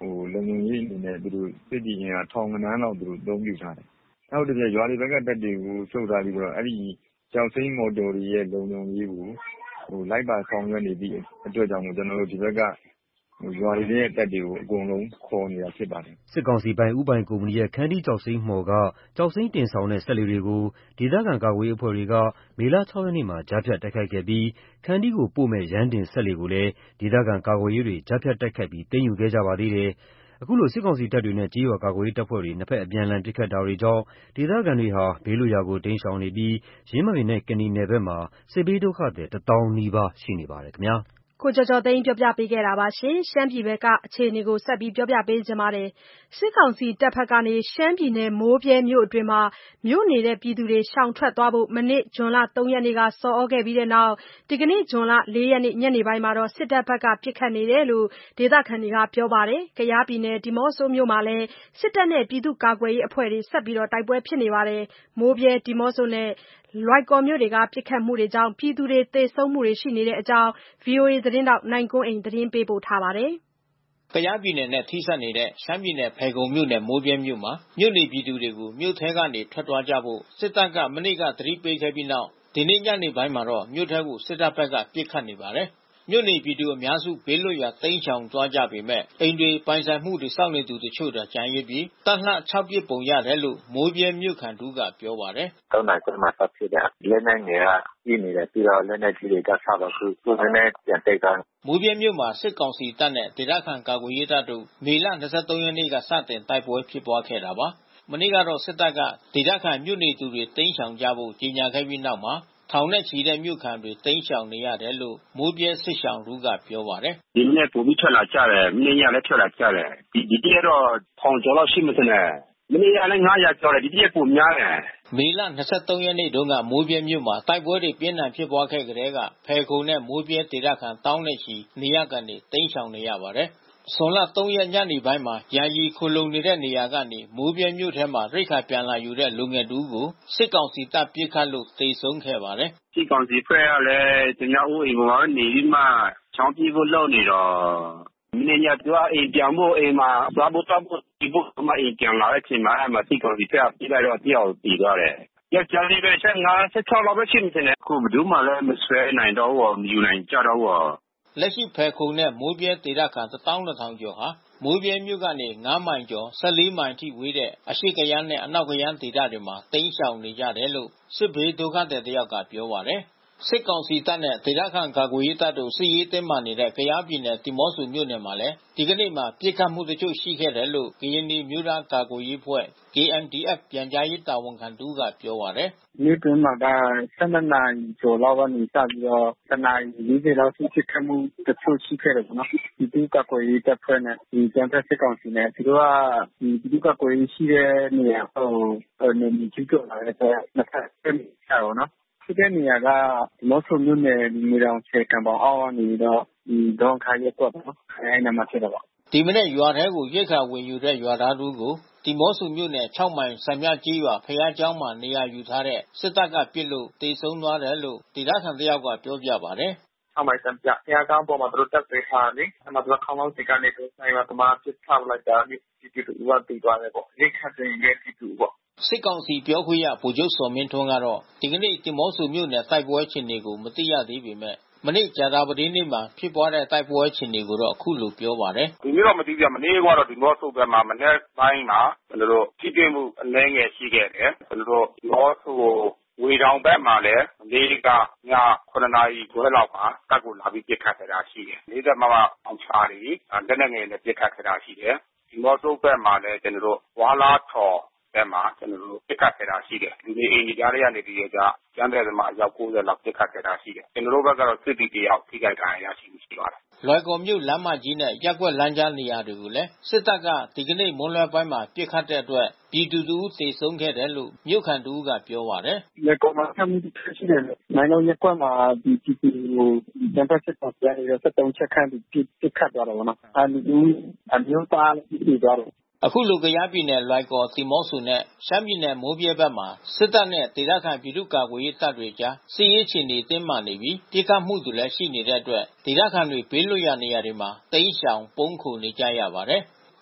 ဟိုလုံခြုံရေးအနေနဲ့သူတို့စစ်တီအင်အားထောင်ကနန်းလောက်သူတို့အသုံးပြုထားတယ်။နောက်တစ်ပြက်ရွာတွေဘက်ကတပ်တွေကိုစုထားပြီးတော့အဲ့ဒီကျောက်စိမ်းမော်တော်တွေရဲ့လုံခြုံရေးကိုဟိုလိုက်ပါဆောင်ရွက်နေပြီးအတွက်ကြောင့်ကျွန်တော်တို့ဒီဘက်ကရွာတွေရဲ့တပ်တွေကိုအကုန်လုံးခေါ်နေတာဖြစ်ပါတယ်။စစ်ကောင်စီပိုင်ဥပိုင်ကုမ္ပဏီရဲ့ခန္တီကျောက်စိမ်းမှော်ကကျောက်စိမ်းတင်ဆောင်တဲ့စက်လှေတွေကိုဒေသခံကာကွယ်ရေးအဖွဲ့တွေကမေလ ၆ ရက်နေ့မှာကြားဖြတ်တိုက်ခိုက်ခဲ့ပြီးခန္တီကိုပို့မဲ့ရန်တင်စက်လှေကိုလည်းဒေသခံကာကွယ်ရေးတွေကြားဖြတ်တိုက်ခိုက်ပြီးသိမ်းယူခဲ့ကြပါသေးတယ်။အခုလိုစစ်ကောင်စီတပ်တွေနဲ့ကြေးရွာကာကွယ်ရေးတပ်ဖွဲ့တွေနှစ်ဖက်အပြန်အလှန်ပစ်ခတ်တာတွေကြောင့်ဒေသခံတွေဟာဘေးလွတ်ရာကိုတိမ်းရှောင်နေပြီးယင်းမာပင်နဲ့ကနီနယ်ဘက်မှာစစ်ဘေးဒုက္ခသည်တစ်သောင်းနီးပါးရှိနေပါတယ်ခင်ဗျာ။ကိုကျော်ကျော်သိန်းပြောပြပေးခဲ့တာပါရှင်ရှမ်းပြည်ဘက်ကအခြေအနေကိုဆက်ပြီးပြောပြပေးကြပါမယ်စစ်ကောင်စီတပ်ဖက်ကနေရှမ်းပြည်နယ်မိုးပြဲမြို့အတွင်းမှာမြို့နေတဲ့ပြည်သူတွေရှောင်ထွက်သွားဖို့မနေ့ဇွန်လ ၃ ရက်နေ့ကဆော်ဩခဲ့ပြီးတဲ့နောက်ဒီကနေ့ဇွန်လ ၄ ရက်နေ့ညနေပိုင်းမှာတော့စစ်တပ်ဘက်ကပစ်ခတ်နေတယ်လို့ဒေသခံတွေကပြောပါတယ်။ကယားပြည်နယ်ဒီမော့ဆိုမြို့မှာလည်းစစ်တပ်နဲ့ပြည်သူ့ကာကွယ်ရေးအဖွဲ့တွေဆက်ပြီးတိုက်ပွဲဖြစ်နေပါတယ်။မိုးပြဲဒီမော့ဆိုနဲ့လွိုင်ကော်မြို့တွေကပစ်ခတ်မှုတွေကြောင့်ပြည်သူတွေသေဆုံးမှုတွေရှိနေတဲ့အကြောင်း ဗွီအိုအေ သတင်းထောက်နိုင်ကွန်းအိန်သတင်းပေးပို့ထားပါတယ်။ကယားပြည်နယ်နဲ့ထိစပ်နေတဲ့ရှမ်းပြည်နယ်ဖယ်ခုံမြို့နယ်မိုးပြဲမြို့မှာမြို့နေပြည်သူတွေကိုမြို့ထဲကနေထွက်သွားကြဖို့စစ်တပ်ကမနေ့ကသတိပေးခဲ့ပြီးနောက်ဒီနေ့ညနေပိုင်းမှာတော့မြို့ထဲကိုစစ်တပ်ဘက်ကပစ်ခတ်နေပါတယ်။မြို့နေပြည်သူအများစုဘေးလွတ်ရာတိမ်းရှောင်သွားကြပေမဲ့အိမ်တွေပိုင်ဆိုင်မှုတွေစောင့်နေသူတချို့သာကျန်ရစ်ပြီးတပ်လှခြောက်ပစ်ပုံရတယ်လို့မိုးပြဲမြို့ခံတူကပြောပါတယ်။သုံးနာရီခွဲမှာစဖြစ်တယ်။လက်နဲ့ငယ်ကပြည်နေတယ်ပြီးတော့လက်နဲ့ကြီးတွေကဆောက်တော့ခုသူနဲ့ပြန်တိတ်သွားမိုးပြဲမြို့မှာစစ်ကောင်စီတပ်နဲ့ဒေသခံကာကွယ်ရေးတပ်တို့မေလ ၂၃ ရက်နေ့ကစတင်တိုက်ပွဲဖြစ်ပွားခဲ့တာပါ။မနေ့ကတော့စစ်တပ်ကဒေသခံမြို့နေသူတွေတိမ်းရှောင်ကြဖို့ကြေညာခဲ့ပြီးနောက်မှာထောင်နဲ့ချီတဲ့မြို့ခံတွေတိမ်းရှောင်နေရတယ်လို့မိုးပြဲစစ်ရှောင်လူကပြောပါတယ်။ဒီနေ့ပိုပြီးထွက်လာကြတယ်။မနေ့ညလည်းထွက်လာကြတယ်။ဒီဒီတည်းတော့ထောင်ကျော်လောက်ရှိမှစနေ။မနေ့ကလည်းငါးရာကျော်တယ်ဒီတည်းပိုများတယ်။မေလ ၂၃ ရက်နေ့တုန်းကမိုးပြဲမြို့မှာတိုက်ပွဲတွေပြင်းထန်ဖြစ်ပွားခဲ့ကြတဲ့ကဖယ်ခုံနဲ့မိုးပြဲဒေသခံတောင်းနဲ့ချီနေရကနေတိမ်းရှောင်နေရပါတယ်။ဇွန်လ ၃ ရက်ညနေပိုင်းမှာယာယီခိုလုံနေတဲ့နေရာကနေမိုးပြဲမြို့ထဲမှာရိတ်ခါပြန်လာယူတဲ့လူငယ်တူကိုစစ်ကောင်စီတပ်ပစ်ခတ်လို့သေဆုံးခဲ့ပါတယ်။စစ်ကောင်စီဖွဲ့ကလည်းကျွန်တော်ဦးအိမ်ပေါ်နေပြီးမှချောင်းပြေးဖို့လုပ်နေတော့မင်းညသူကအိမ်ပြန်ဖို့အိမ်မှာသွားဖို့တော့ဒီဖို့မှအိမ်ပြန်လာတဲ့အချိန်မှာအမှစစ်ကောင်စီဖက်ကပြေးလိုက်တော့တယောက်ပြေးသွားတယ်။ယောက်ျားလေးပဲဆက်ငါဆက်၆လောက်ပဲရှိနေတယ်။ခုဘယ်သူမှလည်းမဆွဲနိုင်တော့ဘူးမယူနိုင်ကြတော့ဘူးလက်ရှိဖယ်ခုံနဲ့မိုးပြဲဒေသခံတစ်သောင်းနှစ်ထောင်ကျော်ဟာမိုးပြဲမြို့ကနေငါးမိုင်ကျော်၁၄မိုင်ထိဝေးတဲ့အရှိကယန်းနဲ့အနောက်ကယန်းဒေသတွေမှာတိမ်းရှောင်နေကြတယ်လို့စစ်ဘေးဒုက္ခသည်တယောက်ကပြောပါတယ်။စစ်ကောင်စီတပ်နဲ့ဒေသခံကာကွယ်ရေးတပ်တို့စစ်ရေးတင်းမာနေတဲ့ကယားပြည်နယ်ဒီမော့ဆိုမြို့နယ်မှာလည်းဒီကနေ့မှာပြစ်ခတ်မှုတချို့ရှိခဲ့တယ်လို့ကရင်နီမျိုးသားကာကွယ်ရေးအဖွဲ့ K N D F ပြန်ကြားရေးတာဝန်ခံတူကပြောပါတယ်။မြို့တွင်းမှာက၁၂နာရီကျော်လောက်ကနေစပြီးတော့တစ်နာရီ၄၀လောက်ရှိဖြစ်ခဲ့မှုတချို့ရှိခဲ့တယ်ပေါ့နော်။ဒီသူကာကွယ်ရေးတပ်ဖွဲ့နဲ့ဒီကျန်းဖက်စစ်ကောင်စီနဲ့သူတို့ကဒီသူကာကွယ်ရေးရှိတဲ့နေရာဟိုနေမြေကျူးကျော်လာတဲ့နှစ်ဖက်ဆက်နေကြတော့နော်ဖြစ်တဲ့နေရာကဒီမော့ဆိုမြို့နယ်မြေတောင်ချေကံပေါင်အောက်ကနေတော့ဒီဒေါန်ခါရက်ကွက်ပေါ့နော်အဲနာမှာဖြစ်တော့ဒီမနေ့ရွာထဲကိုရိတ်ခါဝင်ယူတဲ့ရွာသားတို့ကိုဒီမော့ဆိုမြို့နယ်၆မိုင်စံမြကြီးရွာဖျားเจ้าမှာနေရာယူထားတဲ့စစ်တပ်ကပစ်လို့တေဆုံးသွားတယ်လို့ဒေသခံတယောက်ကပြောပြပါတယ်၆မိုင်စံပြဖျားเจ้าပေါ်မှာတို့တက်ပေးထားတယ်အဲမှာတို့ခေါင်းလုံးစီကနေတို့ဆိုင်မှာတမပစ်ထားလိုက်တာဒီဒီတူကတည်သွားတယ်ပေါ့ရိတ်ခါတင်ရဲ့ဒီတူပေါ့စစ်ကောင်စီပြောခွင့်ရဗိုလ်ချုပ်စော်မင်းထွန်းကတော့ဒီကနေ့ဒီမော့ဆိုမြို့နယ်တိုက်ပွဲအခြေအနေကိုမသိရသေးပေမဲ့မနေ့ကြာသပတေးနေ့မှာဖြစ်ပွားတဲ့တိုက်ပွဲအခြေအနေကိုတော့အခုလိုပြောပါတယ်ဒီနေ့တော့မသိကြမနေ့ကတော့ဒီမော့ဆိုဘက်မှာမနေ့ပိုင်းမှာကျွန်တော်တို့ထိတွေ့မှုအနည်းငယ်ရှိခဲ့တယ်ကျွန်တော်တို့မော့ဆိုဝေတောင်ဘက်မှာလည်းလေးကညခုနှစ်နာရီခွဲလောက်မှာတပ်ကိုလာပြီးပစ်ခတ်ခဲ့တာရှိတယ်လေးသက်မမအောင်ချားတွေလက်နက်ငယ်နဲ့ပစ်ခတ်ခဲ့တာရှိတယ်ဒီမော့ဆိုဘက်မှာလည်းကျွန်တော်တို့ဝါလာထော်ဘက်မှာကျွန်တော်တို့ပစ်ခတ်ခဲ့တာရှိတယ်လူတွေအိမ်ကြားရနေပြီးကြကျန်းတဲ့သမားအယောက်၉၀လောက်ပစ်ခတ်ခဲ့တာရှိတယ်ကျွန်တော်တို့ဘက်ကတော့စစ်တီတယောက်ထိခိုက်ဒဏ်ရာရရှိမှုရှိပါတယ်လွိုင်ကော်မြို့လမ်းမကြီးနဲ့ရပ်ကွက်လမ်းကြားနေရာတွေကိုလည်းစစ်တပ်ကဒီကနေ့မွန်းလွဲပိုင်းမှာပစ်ခတ်တဲ့အတွက်ပြည်သူသူသေဆုံးခဲ့တယ်လို့မြို့ခံတူကပြောပါတယ်။လက်ကော်မှာဆမ်းရှိတယ်။နိုင်လုံးရပ်ကွက်မှာဒီပြည်သူကိုကျန်းဖက်စစ်ကောင်စီကနေစက်တုံးချက်ခန့်ပြီးပစ်ခတ်သွားတယ်ဗောနော်။အဲဒီအမျိုးသားပြီးသွားတယ်အခုလိုကယားပြည်နယ်လွိုင်ကော်တီမော့ဆိုနဲ့ရှမ်းပြည်နယ်မိုးပြဲဘက်မှာစစ်တပ်နဲ့ဒေသခံပြည်သူ့ကာကွယ်ရေးတပ်တွေကြားစစ်ရေးအခြေအနေတင်းမာနေပြီးပြစ်ခတ်မှုတွေလည်းရှိနေတဲ့အတွက်ဒေသခံတွေဘေးလွတ်ရာနေရာတွေမှာတိမ်းရှောင်ပုန်းခိုနေကြရပါတယ်။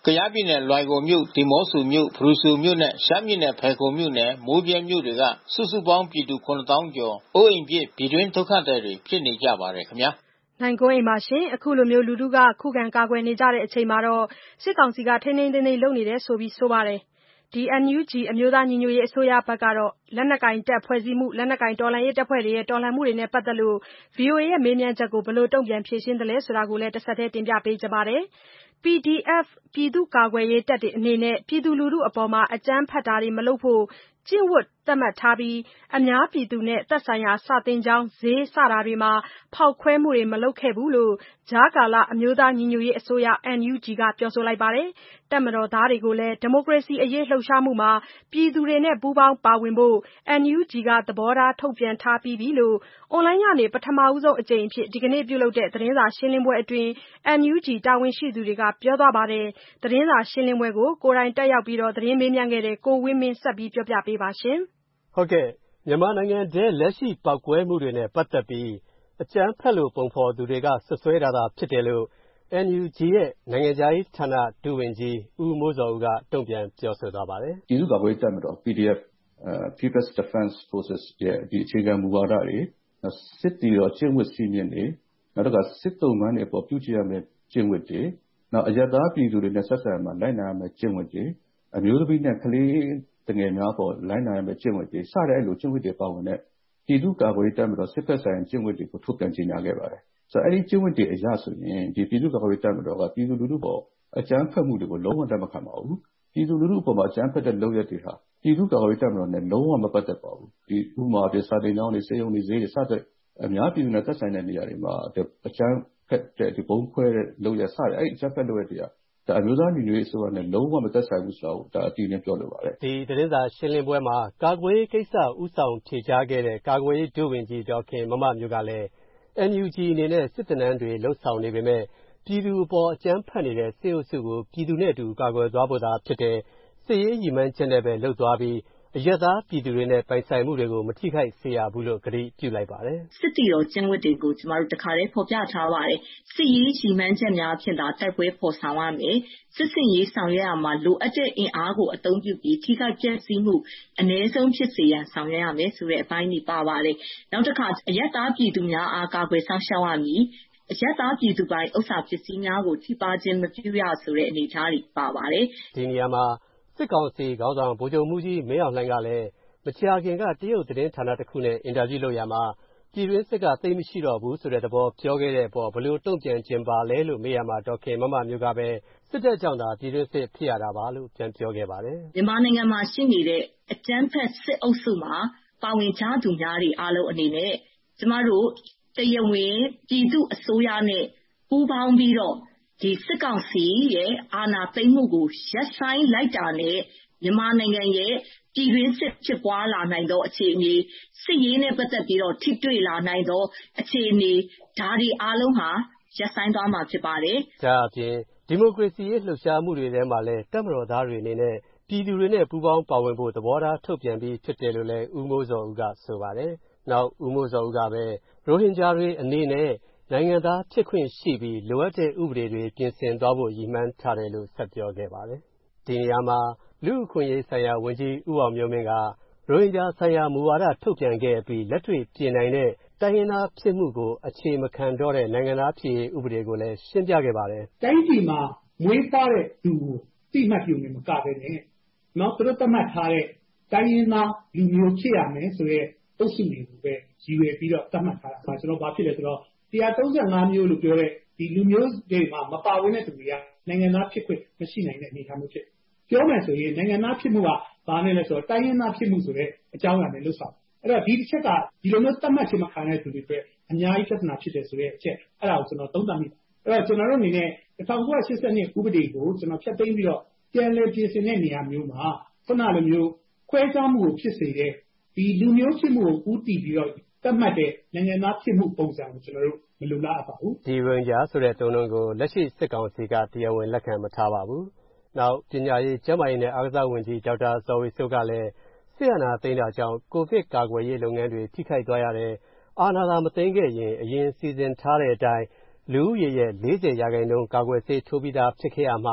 ကယားပြည်နယ်လွိုင်ကော်မြို့ဒီမော့ဆိုမြို့ဖရူဆိုမြို့နဲ့ရှမ်းပြည်နယ်ဖယ်ခုံမြို့နယ်မိုးပြဲမြို့တွေကစုစုပေါင်းပြည်သူခုနစ်သောင်းကျော်အိုးအိမ်ပြည့်ပြည်တွင်းဒုက္ခသည်တွေဖြစ်နေကြပါတယ်ခင်ဗျာနိုင်ကွန်းအိမ်ပါရှင်အခုလိုမျိုးလူထုကခုခံကာကွယ်နေကြတဲ့အချိန်မှာတော့စစ်ကောင်စီကထိန်းထိန်းသိမ်းသိမ်းလုပ်နေတယ်ဆိုပြီးဆိုပါတယ်ဒီ N U G အမျိုးသားညီညွတ်ရေးအစိုးရဘက်ကတော့လက်နက်ကင်တပ်ဖွဲ့စည်းမှုလက်နက်ကင်တော်လှန်ရေးတပ်ဖွဲ့တွေရဲ့တော်လှန်မှုတွေနဲ့ပတ်သက်လို့ V O A ရဲ့မေးမြန်းချက်ကိုဘယ်လိုတုံ့ပြန်ဖြေရှင်းသလဲဆိုတာကိုလည်းတစ်ဆက်တည်းတင်ပြပေးကြပါတယ်P D F ပြည်သူ့ကာကွယ်ရေးတပ်တွေအနေနဲ့ပြည်သူလူထုအပေါ်အကြမ်းဖက်တာတွေမလုပ်ဖို့ကျင့်ဝတ်သတ်မှတ်ထားပြီးအများပြည်သူနဲ့သက်ဆိုင်ရာစာသင်ကျောင်းဈေးစတာတွေမှာဖောက်ခွဲမှုတွေမလုပ်ခဲ့ဘူးလို့ကြားကာလအမျိုးသားညီညွတ်ရေးအစိုးရ N U G ကပြောဆိုလိုက်ပါတယ်။တပ်မတော်သားတွေကိုလည်းဒီမိုကရေစီအရေးလှုပ်ရှားမှုမှာပြည်သူတွေနဲ့ပူးပေါင်းပါဝင်ဖို့ N U G ကသဘောထားထုတ်ပြန်ထားပြီးပြီလို့အွန်လိုင်းကနေပထမဆုံးအကြိမ်အဖြစ်ဒီကနေ့ပြုလုပ်တဲ့သတင်းစာရှင်းလင်းပွဲအတွင်း N U G တာဝန်ရှိသူတွေကပြောသွားပါတယ်။သတင်းစာရှင်းလင်းပွဲကိုကိုယ်တိုင်တက်ရောက်ပြီးသတင်းမေးမြန်းခဲ့တဲ့ကိုဝင်းမင်းဆက်ပြီးပြောပြပေးပါရှင်။ဟုတ်ကဲ့မြန်မာနိုင်ငံထဲလက်ရှိပောက်ကွဲမှုတွေနဲ့ပတ်သက်ပြီးအကြမ်းဖက်လို့ပုံဖော်သူတွေကဆွဆွဲတာသာဖြစ်တယ်လို့ N U G ရဲ့နိုင်ငံခြားရေးဌာနဒုဝန်ကြီးဦးမိုးစောဦးကတုံ့ပြန်ပြောဆိုသွားပါတယ်။ပြည်သူ့ကာကွယ်ရေးတပ်မတော် P D F People's Defense Forces ရဲ့ဒီအခြေခံမူဝါဒတွေစစ်တီတော်ကျင့်ဝတ်စည်းမျဉ်းတွေနောက်တစ်ခါစစ်တုံးမှန်းတွေပေါ်ပြုကျင့်ရမယ့်ကျင့်ဝတ်တွေနောက်အယက်သားပြည်သူတွေနဲ့ဆက်ဆံမှာလိုက်နာရမယ့်ကျင့်ဝတ်တွေအမျိုးသမီးနဲ့ကလေးတငယ်များပေါ်လိုက်နာရမယ့်ကျင့်ဝတ်တွေစတဲ့အဲ့လိုကျင့်ဝတ်တွေပါဝင်တဲ့ပြည်သူ့ကာကွယ်ရေးတပ်မတော်စစ်ဖက်ဆိုင်ရာကျင့်ဝတ်တွေကိုထုတ်ပြန်ကြေညာခဲ့ပါတယ်။ဆိုတော့အဲ့ဒီကျင့်ဝတ်တွေအရဆိုရင်ဒီပြည်သူ့ကာကွယ်ရေးတပ်မတော်ကပြည်သူလူထုပေါ်အကြမ်းဖက်မှုတွေကိုလုံးဝလက်မခံပါဘူး။ပြည်သူလူထုအပေါ်မှာအကြမ်းဖက်တဲ့လုပ်ရက်တွေဟာပြည်သူ့ကာကွယ်ရေးတပ်မတော်နဲ့လုံးဝမပတ်သက်ပါဘူး။ဒီဥပမာပြစာတင်ကြောင်းတွေစေယုံတွေဈေးတွေစတဲ့အများပြည်သူနဲ့သက်ဆိုင်တဲ့နေရာတွေမှာအကြမ်းဖက်တဲ့ဒီဘုံခွဲတဲ့လုပ်ရက်စတဲ့အဲ့အကြမ်းဖက်လုပ်ရက်တွေကဒါအမျိုးသားညီညွတ်ရေးအစိုးရနဲ့လုံးဝမသက်ဆိုင်ဘူးဆိုတော့ဒါအတိအကျပြောလိုပါတယ်ဒီသတင်းစာရှင်းလင်းပွဲမှာကာကွယ်ရေးကိစ္စဥဆောင်ဖြေကြားခဲ့တဲ့ကာကွယ်ရေးဒုဝန်ကြီးဒေါက်ခင်မမမျိုးကလည်း N U G အနေနဲ့စစ်တနန်းတွေလှုပ်ဆောင်နေပေမဲ့ပြည်သူအပေါ်အကြမ်းဖက်နေတဲ့စစ်အုပ်စုကိုပြည်သူနဲ့အတူကာကွယ်သွားဖို့သာဖြစ်တယ်စစ်ရေးရည်မှန်းချက်နဲ့ပဲလှုပ်သွားပြီးအယက်သားပြည်သူတွေနဲ့ပိုင်ဆိုင်မှုတွေကိုမထိခိုက်စေရဘူးလို့ကတိပြုလိုက်ပါတယ်စစ်တီတော်ကျင့်ဝတ်တွေကိုကျမတို့တခါတည်းဖော်ပြထားပါတယ်စစ်ရေးရည်မှန်းချက်များဖြင့်သာတိုက်ပွဲဖော်ဆောင်ရမယ်စစ်စင်ရေးဆောင်ရွက်ရမှာလိုအပ်တဲ့အင်အားကိုအသုံးပြုပြီးထိခိုက်ပျက်စီးမှုအ ਨੇ ဆုံးဖြစ်စေရန်ဆောင်ရွက်ရမယ်ဆိုတဲ့အပိုင်းတွေပါပါတယ်နောက်တစ်ခါအယက်သားပြည်သူများအားကာကွယ်ဆောင်ရှောက်ရမည်အယက်သားပြည်သူပိုင်းဥစ္စာပစ္စည်းများကိုထိပါခြင်းမပြုရဆိုတဲ့အနေအထားတွေပါပါတယ်ဒီနေရာမှာစစ်ကောင်စီခေါင်းဆောင်ဗိုလ်ချုပ်မှူးကြီးမင်းအောင်လှိုင်ကလည်းမကြာခင်ကတရုတ်သတင်းဌာနတစ်ခုနဲ့အင်တာဗျူးလုပ်ရမှာပြည်တွင်းစစ်ကသိမ်းမရှိတော့ဘူးဆိုတဲ့သဘောပြောခဲ့တဲ့အပေါ်ဘယ်လိုတုံ့ပြန်ခြင်းပါလဲလို့မေးရမှာဒေါက်ခင်မမမျိုးကပဲစစ်တပ်ကြောင့်သာပြည်တွင်းစစ်ဖြစ်ရတာပါလို့ပြန်ပြောခဲ့ပါတယ်မြန်မာနိုင်ငံမှာရှိနေတဲ့အကြမ်းဖက်စစ်အုပ်စုမှာပါဝင်ကြသူများတွေအားလုံးအနေနဲ့ကျမတို့တရားဝင်ပြည်သူအစိုးရနဲ့ပူးပေါင်းပြီးတော့ဒီစစ်ကောင်စီရဲ့အာဏာသိမ်းမှုကိုရပ်ဆိုင်းလိုက်တာနဲ့မြန်မာနိုင်ငံရဲ့ပြည်တွင်းစစ်ဖြစ်ပွားလာနိုင်သောအခြေအနေစစ်ရေးနဲ့ပတ်သက်ပြီးတော့ထိတွေ့လာနိုင်သောအခြေအနေဒါတွေအားလုံးဟာရပ်ဆိုင်းသွားမှာဖြစ်ပါတယ်။ဒါအပြင်ဒီမိုကရေစီရေးလှုပ်ရှားမှုတွေထဲမှာလည်းတပ်မတော်သားတွေအနေနဲ့ပြည်သူတွေနဲ့ပူးပေါင်းပါဝင်ဖို့သဘောထားထုတ်ပြန်ပြီးဖြစ်တယ်လို့လည်းဦးမိုးစောဦးကဆိုပါတယ်။နောက်ဦးမိုးစောဦးကပဲရိုဟင်ဂျာတွေအနေနဲ့နိုင်ငံသားဖြစ်ခွင့်ရှိပြီးလိုအပ်တဲ့ဥပဒေတွေပြင်ဆင်သွားဖို့ရည်မှန်းထားတယ်လို့ဆက်ပြောခဲ့ပါတယ်။ဒီနေရာမှာလူ့အခွင့်အရေးဆိုင်ရာဝန်ကြီးဦးအောင်မျိုးမင်းကရိုဟင်ဂျာဆိုင်ရာမူဝါဒထုတ်ပြန်ခဲ့ပြီးလက်တွေ့ပြင်နိုင်တဲ့တိုင်းရင်းသားဖြစ်မှုကိုအခြေမခံတော့တဲ့နိုင်ငံသားဖြစ်ရေးဥပဒေကိုလည်းရှင်းပြခဲ့ပါတယ်။တိုင်းပြည်မှာမွေးဖွားတဲ့သူကိုတိမှတ်ပြုနေမကပဲနဲ့နော်သူတို့သတ်မှတ်ထားတဲ့တိုင်းရင်းသားလူမျိုးဖြစ်ရမယ်ဆိုတဲ့အုပ်စုတွေကိုပဲရည်ရွယ်ပြီးတော့သတ်မှတ်ထားတာ။ကျွန်တော်ဘာဖြစ်လဲဆိုတော့တရားသုံးဆ၅မျိုးလို့ပြောတဲ့ဒီလူမျိုးတွေမှာမပါဝင်တဲ့သူတွေကနိုင်ငံသားဖြစ်ခွင့်မရှိနိုင်တဲ့အနေအထားမျိုးဖြစ်ပြောမယ်ဆိုရင်နိုင်ငံသားဖြစ်မှုကဘာနဲ့လဲဆိုတော့တိုင်းရင်းသားဖြစ်မှုဆိုတဲ့အကြောင်းအရာနဲ့လွတ်ဆောင်အဲ့တော့ဒီတစ်ချက်ကဒီလိုမျိုးသတ်မှတ်ခြင်းမခံတဲ့သူတွေအတွက်အများကြီးပြဿနာဖြစ်တယ်ဆိုတဲ့အချက်အဲ့ဒါကိုကျွန်တော်သုံးသပ်မိတယ်အဲ့တော့ကျွန်တော်တို့အနေနဲ့၁၉၈၂ဥပဒေကိုကျွန်တော်ဖျက်သိမ်းပြီးတော့ပြန်လည်ပြင်ဆင်တဲ့နေရာမျိုးမှာခုနလိုမျိုးခွဲခြားမှုကိုဖြစ်စေတဲ့ဒီလူမျိုးဖြစ်မှုကိုဦးတည်ပြီးတော့သတ်မှတ်တဲ့နိုင်ငံသားဖြစ်မှုပုံစံကိုကျွန်တော်တို့မလိုလားအပ်ပါဘူးဒီဝင်ကြားဆိုတဲ့တုံးလုံးကိုလက်ရှိစစ်ကောင်စီကတရားဝင်လက်ခံမထားပါဘူးနောက်ပညာရေးကျန်းမာရေးနဲ့အားကစားဝန်ကြီးဒေါက်တာဇော်ဝေစိုးကလည်းဆီယနာသိန်းတာကြောင့်ကိုဗစ်ကာကွယ်ရေးလုပ်ငန်းတွေထိခိုက်သွားရတယ်အာဏာသာမသိမ်းခဲ့ရင်အရင်စီစဉ်ထားတဲ့အတိုင်းလူဦးရေရဲ့၄၀ရာခိုင်နှုန်းကာကွယ်ဆေးထိုးပြီးသားဖြစ်ခဲ့ရမှာ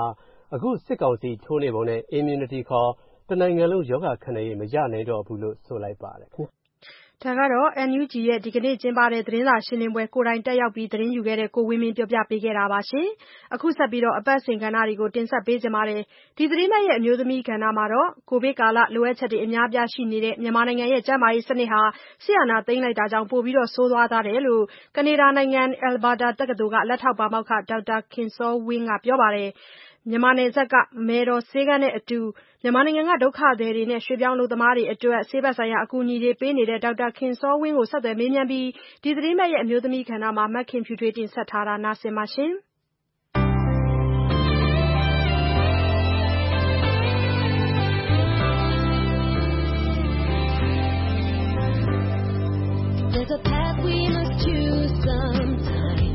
အခုစစ်ကောင်စီထိုးနေပုံနဲ့ immunity ခေါ်တနိုင်ငံလုံးရောဂါခံနိုင်ရည်မရနိုင်တော့ဘူးလို့ဆိုလိုက်ပါတယ်ခင်ဗျာဒါကတော့ N U G ရဲ့ဒီကနေ့ကျင်းပတဲ့သတင်းစာရှင်းလင်းပွဲကိုယ်တိုင်တက်ရောက်ပြီးသတင်းယူခဲ့တဲ့ကိုဝင်းမင်းပြောပြပေးခဲ့တာပါရှင်။အခုဆက်ပြီးတော့အပတ်စဉ်ကဏ္ဍတွေကိုတင်ဆက်ပေးကြပါမယ်။ဒီသတင်းပတ်ရဲ့အမျိုးသမီးကဏ္ဍမှာတော့ကိုဗစ်ကာလလိုအပ်ချက်တွေအများအပြားရှိနေတဲ့မြန်မာနိုင်ငံရဲ့ကျန်းမာရေးစနစ်ဟာဆီယနာသိမ်းလိုက်တာကြောင့်ပိုပြီးတော့ဆိုးသွားတယ်လို့ကနေဒါနိုင်ငံ Alberta တက္ကသိုလ်ကလက်ထောက်ပါမောက္ခဒေါက်တာခင်စောဝင်းကပြောပါတယ်။မြန်မာနယ်စပ်ကမယ်တော်ဆေးကမ်းနဲ့အတူမြန်မာနိုင်ငံကဒုက္ခသည်တွေနဲ့ရွှေ့ပြောင်းအလုပ်သမားတွေအတွက်ဆေးဘက်ဆိုင်ရာအကူအညီတွေပေးနေတဲ့ဒေါက်တာခင်စောဝင်းကိုဆက်သွယ်မေးမြန်းပြီးဒီသတင်းပတ်ရဲ့အမျိုးသမီးကဏ္ဍမှာမက်ခင်ဖြူထွေးတင်ဆက်ထားတာနားဆင်ပါရှင်။ There's a path we must choose sometime.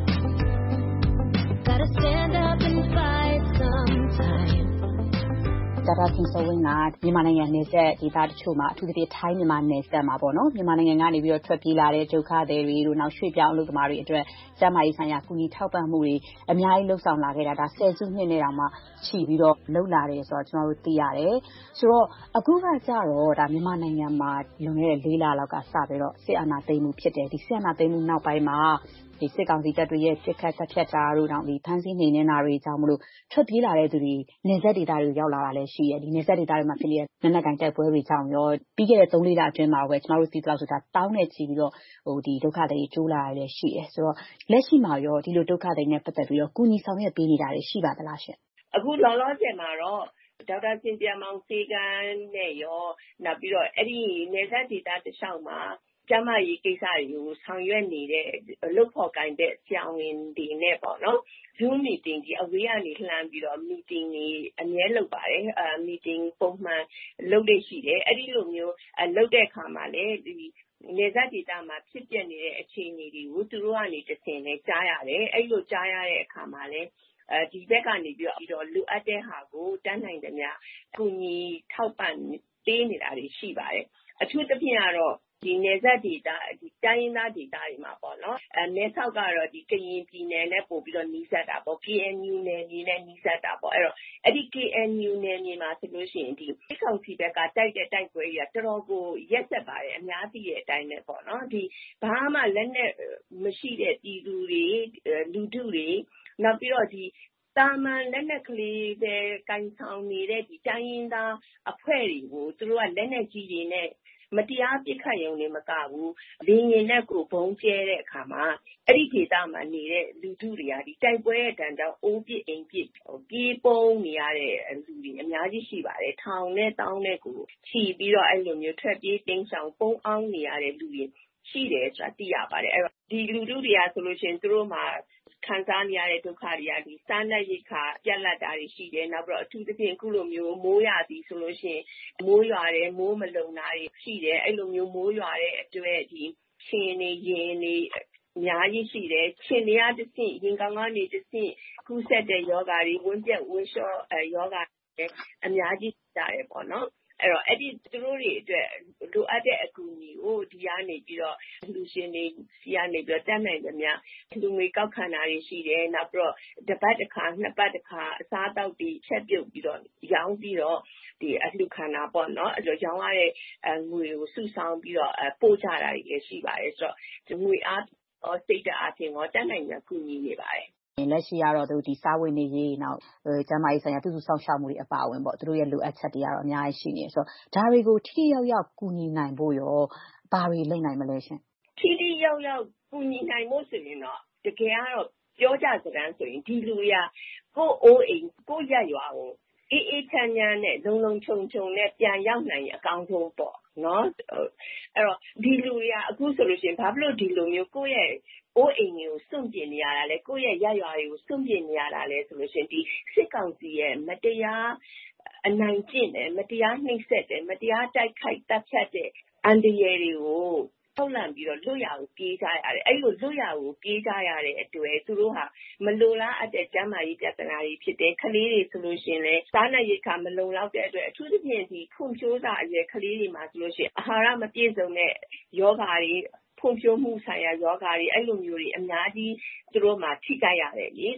Gotta stand up and fight sometime. ဒေါက်တာခင်စောဝင်းကမြန်မာနိုင်ငံနယ်စပ်ဒေသတချို့မှာအထူးသဖြင့်ထိုင်းမြန်မာနယ်စပ်မှာပေါ့နော်မြန်မာနိုင်ငံကနေပြီးတော့ထွက်ပြေးလာတဲ့ဒုက္ခသည်တွေတို့နောက်ရွှေ့ပြောင်းအလုပ်သမားတွေအတွက်ကျန်းမာရေးဆိုင်ရာကူညီထောက်ပံ့မှုတွေအများကြီးလှုပ်ဆောင်လာခဲ့တာဒါဆယ်စုနှစ်နဲ့တောင်မှချီပြီးတော့လှုပ်လာတယ်ဆိုတော့ကျွန်တော်တို့သိရတယ်ဆိုတော့အခုကကြတော့ဒါမြန်မာနိုင်ငံမှာလွန်ခဲ့တဲ့လေးလလောက်ကစပြီးတော့စစ်အာဏာသိမ်းမှုဖြစ်တယ်ဒီစစ်အာဏာသိမ်းမှုနောက်ပိုင်းမှာဒီစစ်ကောင်စီတပ်တွေရဲ့ပြစ်ခတ်တပ်ဖြတ်တာတို့တောင်ဒီဖမ်းဆီးနေနေတာတွေကြောင့်မလို့ထွက်ပြေးလာတဲ့သူတွေနေဆက်ဒေသတွေရောက်လာတာလည်းရှိရဒီနေဆက်ဒေသတွေမှာဖြစ်နေတဲ့နက်နက်ကင်တိုက်ပွဲတွေကြောင့်ရောပြီးခဲ့တဲ့သုံးလေးလအတွင်းမှာပဲကျွန်တော်တို့သိသလောက်ဆိုတာတောင်းနဲ့ချီပြီးတော့ဟိုဒီဒုက္ခတွေကျိုးလာရလည်းရှိတယ်ဆိုတော့လက်ရှိမှာရောဒီလိုဒုက္ခတွေနဲ့ပတ်သက်ပြီးတော့ကုညီဆောင်ရွက်ပေးနေတာတွေရှိပါသလားရှင်အခုလောလောဆယ်မှာတော့ဒေါက်တာစင်ကြမောင်စေကန်းနဲ့ရောနောက်ပြီးတော့အဲ့ဒီနေဆက်ဒေသတခြားမှာကျမကြီးကိစ္စတွေကိုဆောင်ရွက်နေတဲ့အလုပ်ဖော်ကိုင်တဲ့ဆရာဝန်တွေနဲ့ပေါ့နော် Zoom meeting ကြီးအဝေးကနေလှမ်းပြီးတော့ meeting တွေအမြဲလုပ်ပါတယ်အဲ meeting ပုံမှန်လုပ်လို့ရှိတယ်အဲ့ဒီလိုမျိုးလုပ်တဲ့အခါမှာလည်းဒီနေဆက်ဒေသမှာဖြစ်ပျက်နေတဲ့အခြေအနေတွေကိုသူတို့ကနေတဆင့်နဲ့ကြားရတယ်အဲ့လိုကြားရတဲ့အခါမှာလည်းအဲဒီဘက်ကနေပြီးတော့လိုအပ်တဲ့ဟာကိုတန်းနိုင်သမျှအကူအညီထောက်ပံ့ပေးနေတာတွေရှိပါတယ်အထူးသဖြင့်ကတော့ဒီနေဆက်ဒေသဒီတိုင်းရင်းသားဒေသတွေမှာပေါ့နော်အဲမဲဆောက်ကတော့ဒီကရင်ပြည်နယ်နဲ့ပို့ပြီးတော့နီးစပ်တာပေါ့ K N U နယ်မြေနဲ့နီးစပ်တာပေါ့အဲ့တော့အဲ့ဒီ K N U နယ်မြေမှာဆိုလို့ရှိရင်ဒီစစ်ကောင်စီဘက်ကတိုက်တဲ့တိုက်ပွဲကြီးကတော်တော်ကိုရက်ဆက်ပါတယ်အများသိတဲ့အတိုင်းပဲပေါ့နော်ဒီဘာမှလက်နဲ့မရှိတဲ့ပြည်သူတွေလူထုတွေနောက်ပြီးတော့ဒီတာမန်လက်နက်ကလေးပဲကန်ဆောင်နေတဲ့ဒီတိုင်းရင်းသားအဖွဲ့တွေကိုသူတို့ကလက်နက်ကြီးတွေနဲ့မတရားပစ်ခတ်ရုံနဲ့မကဘူးလင်းရင်နဲ့ကိုဘုံကျဲတဲ့အခါမှာအဲ့ဒီဒေသမှာနေတဲ့လူထုတွေကဒီတိုက်ပွဲရဲ့တန်ကြောင်အိုးပစ်အိမ်ပစ်ပြေးပုံးနေရတဲ့လူတွေအများကြီးရှိပါတယ်ထောင်နဲ့တောင်းနဲ့ကိုခြီးပြီးတော့အဲ့လိုမျိုးထွက်ပြေးတင်းဆောင်ပုံအောင်နေရတဲ့လူတွေရှိတယ်ဆိုတာသိရပါတယ်အဲ့တော့ဒီလူထုတွေကဆိုလို့ရှိရင်သူတို့မှာခံစားနေရတဲ့ဒုက္ခတွေကဒီစားနပ်ရိက္ခာပြတ်လတ်တာတွေရှိတယ်နောက်ပြီးတော့အထူးသဖြင့်အခုလိုမျိုးမိုးရသည်ဆိုလို့ရှိရင်မိုးရွာတယ်မိုးမလုံတာတွေရှိတယ်အဲ့လိုမျိုးမိုးရွာတဲ့အတွက်ဒီရှင်နေရင်နေအများကြီးရှိတယ်ရှင်နေရတစ်ဆင့်ရင်ကောင်းကနေတစ်ဆင့်ကူးဆက်တဲ့ယောဂါတွေဝန်းပြက်ဝန်းလျှောယောဂါတွေအများကြီးကြတယ်ပေါ့နော်အဲ့တော့အဲ့ဒီသူတို့တွေအတွက်လိုအပ်တဲ့အကူအညီကိုဒီကနေပြီးတော့လူရှင်တွေစီကနေပြီးတော့တက်နိုင်ကြမြလူငွေကောက်ခံတာတွေရှိတယ်နောက်ပြီးတော့တစ်ပတ်တစ်ခါနှစ်ပတ်တစ်ခါအစားအသောက်တွေချက်ပြုတ်ပြီးတော့ရောင်းပြီးတော့ဒီအလှခံတာပေါ့နော်အဲ့တော့ရောင်းရတဲ့ငွေကိုစုဆောင်းပြီးတော့ပို့ချတာတွေလည်းရှိပါတယ်ဆိုတော့ငွေအားစိတ်ဓာတ်အားဖြင့်တော့တက်နိုင်ကြကူညီနေပါတယ်လက်ရှိကတော့သူဒီစားဝင်နေရေးနောက်ကျန်းမာရေးဆိုင်ရာပြုစုဆောင်ရှောက်မှုတွေအပါအဝင်ပေါ့သူတို့ရဲ့လိုအပ်ချက်တွေကတော့အများကြီးရှိနေဆိုတော့ဒါတွေကိုထိထိရောက်ရောက်ကူညီနိုင်ဖို့ရောဘာတွေလုပ်နိုင်မလဲရှင်ထိထိရောက်ရောက်ကူညီနိုင်ဖို့ဆိုရင်တော့တကယ်ကတော့ပြောကြစကားဆိုရင်ဒီလူတွေကကိုယ့်အိုးအိမ်ကိုယ့်ရက်ရွာကိုအေးအေးချမ်းချမ်းနဲ့လုံလုံခြုံခြုံနဲ့ပြန်ရောက်နိုင်ရင်အကောင်းဆုံးပေါ့နော်အဲ့တော့ဒီလူတွေကအခုဆိုလို့ရှိရင်ဘာဖြစ်လို့ဒီလိုမျိုးကိုယ့်ရဲ့အိုးအိမ်တွေကိုစွန့်ပစ်နေရတာလဲကိုယ့်ရဲ့ရရွာတွေကိုစွန့်ပစ်နေရတာလဲဆိုလို့ရှိရင်ဒီစစ်ကောင်စီရဲ့မတရားအနိုင်ကျင့်တယ်မတရားနှိပ်စက်တယ်မတရားတိုက်ခိုက်တပ်ဖြတ်တဲ့အန်ဒီရဲတွေကိုထုတ်လန့်ပြီးတော့လွတ်ရကိုပြေးကြရတယ်အဲ့လိုလွတ်ရကိုပြေးကြရတဲ့အတွက်သူတို့ဟာမလိုလားအပ်တဲ့ကျန်းမာရေးပြဿနာတွေဖြစ်တယ်ကလေးတွေဆိုလို့ရှိရင်လည်းစားနပ်ရိက္ခာမလုံလောက်တဲ့အတွက်အထူးသဖြင့်ဒီဖွံ့ဖြိုးစာအရွယ်ကလေးတွေမှာဆိုလို့ရှိရင်အာဟာရမပြည့်စုံတဲ့ယောဂါတွေဖွံ့ဖြိုးမှုဆိုင်ရာယောဂါတွေအဲ့လိုမျိုးတွေအများကြီးသူတို့မှာထိခိုက်ရတယ်လေဆိုတော့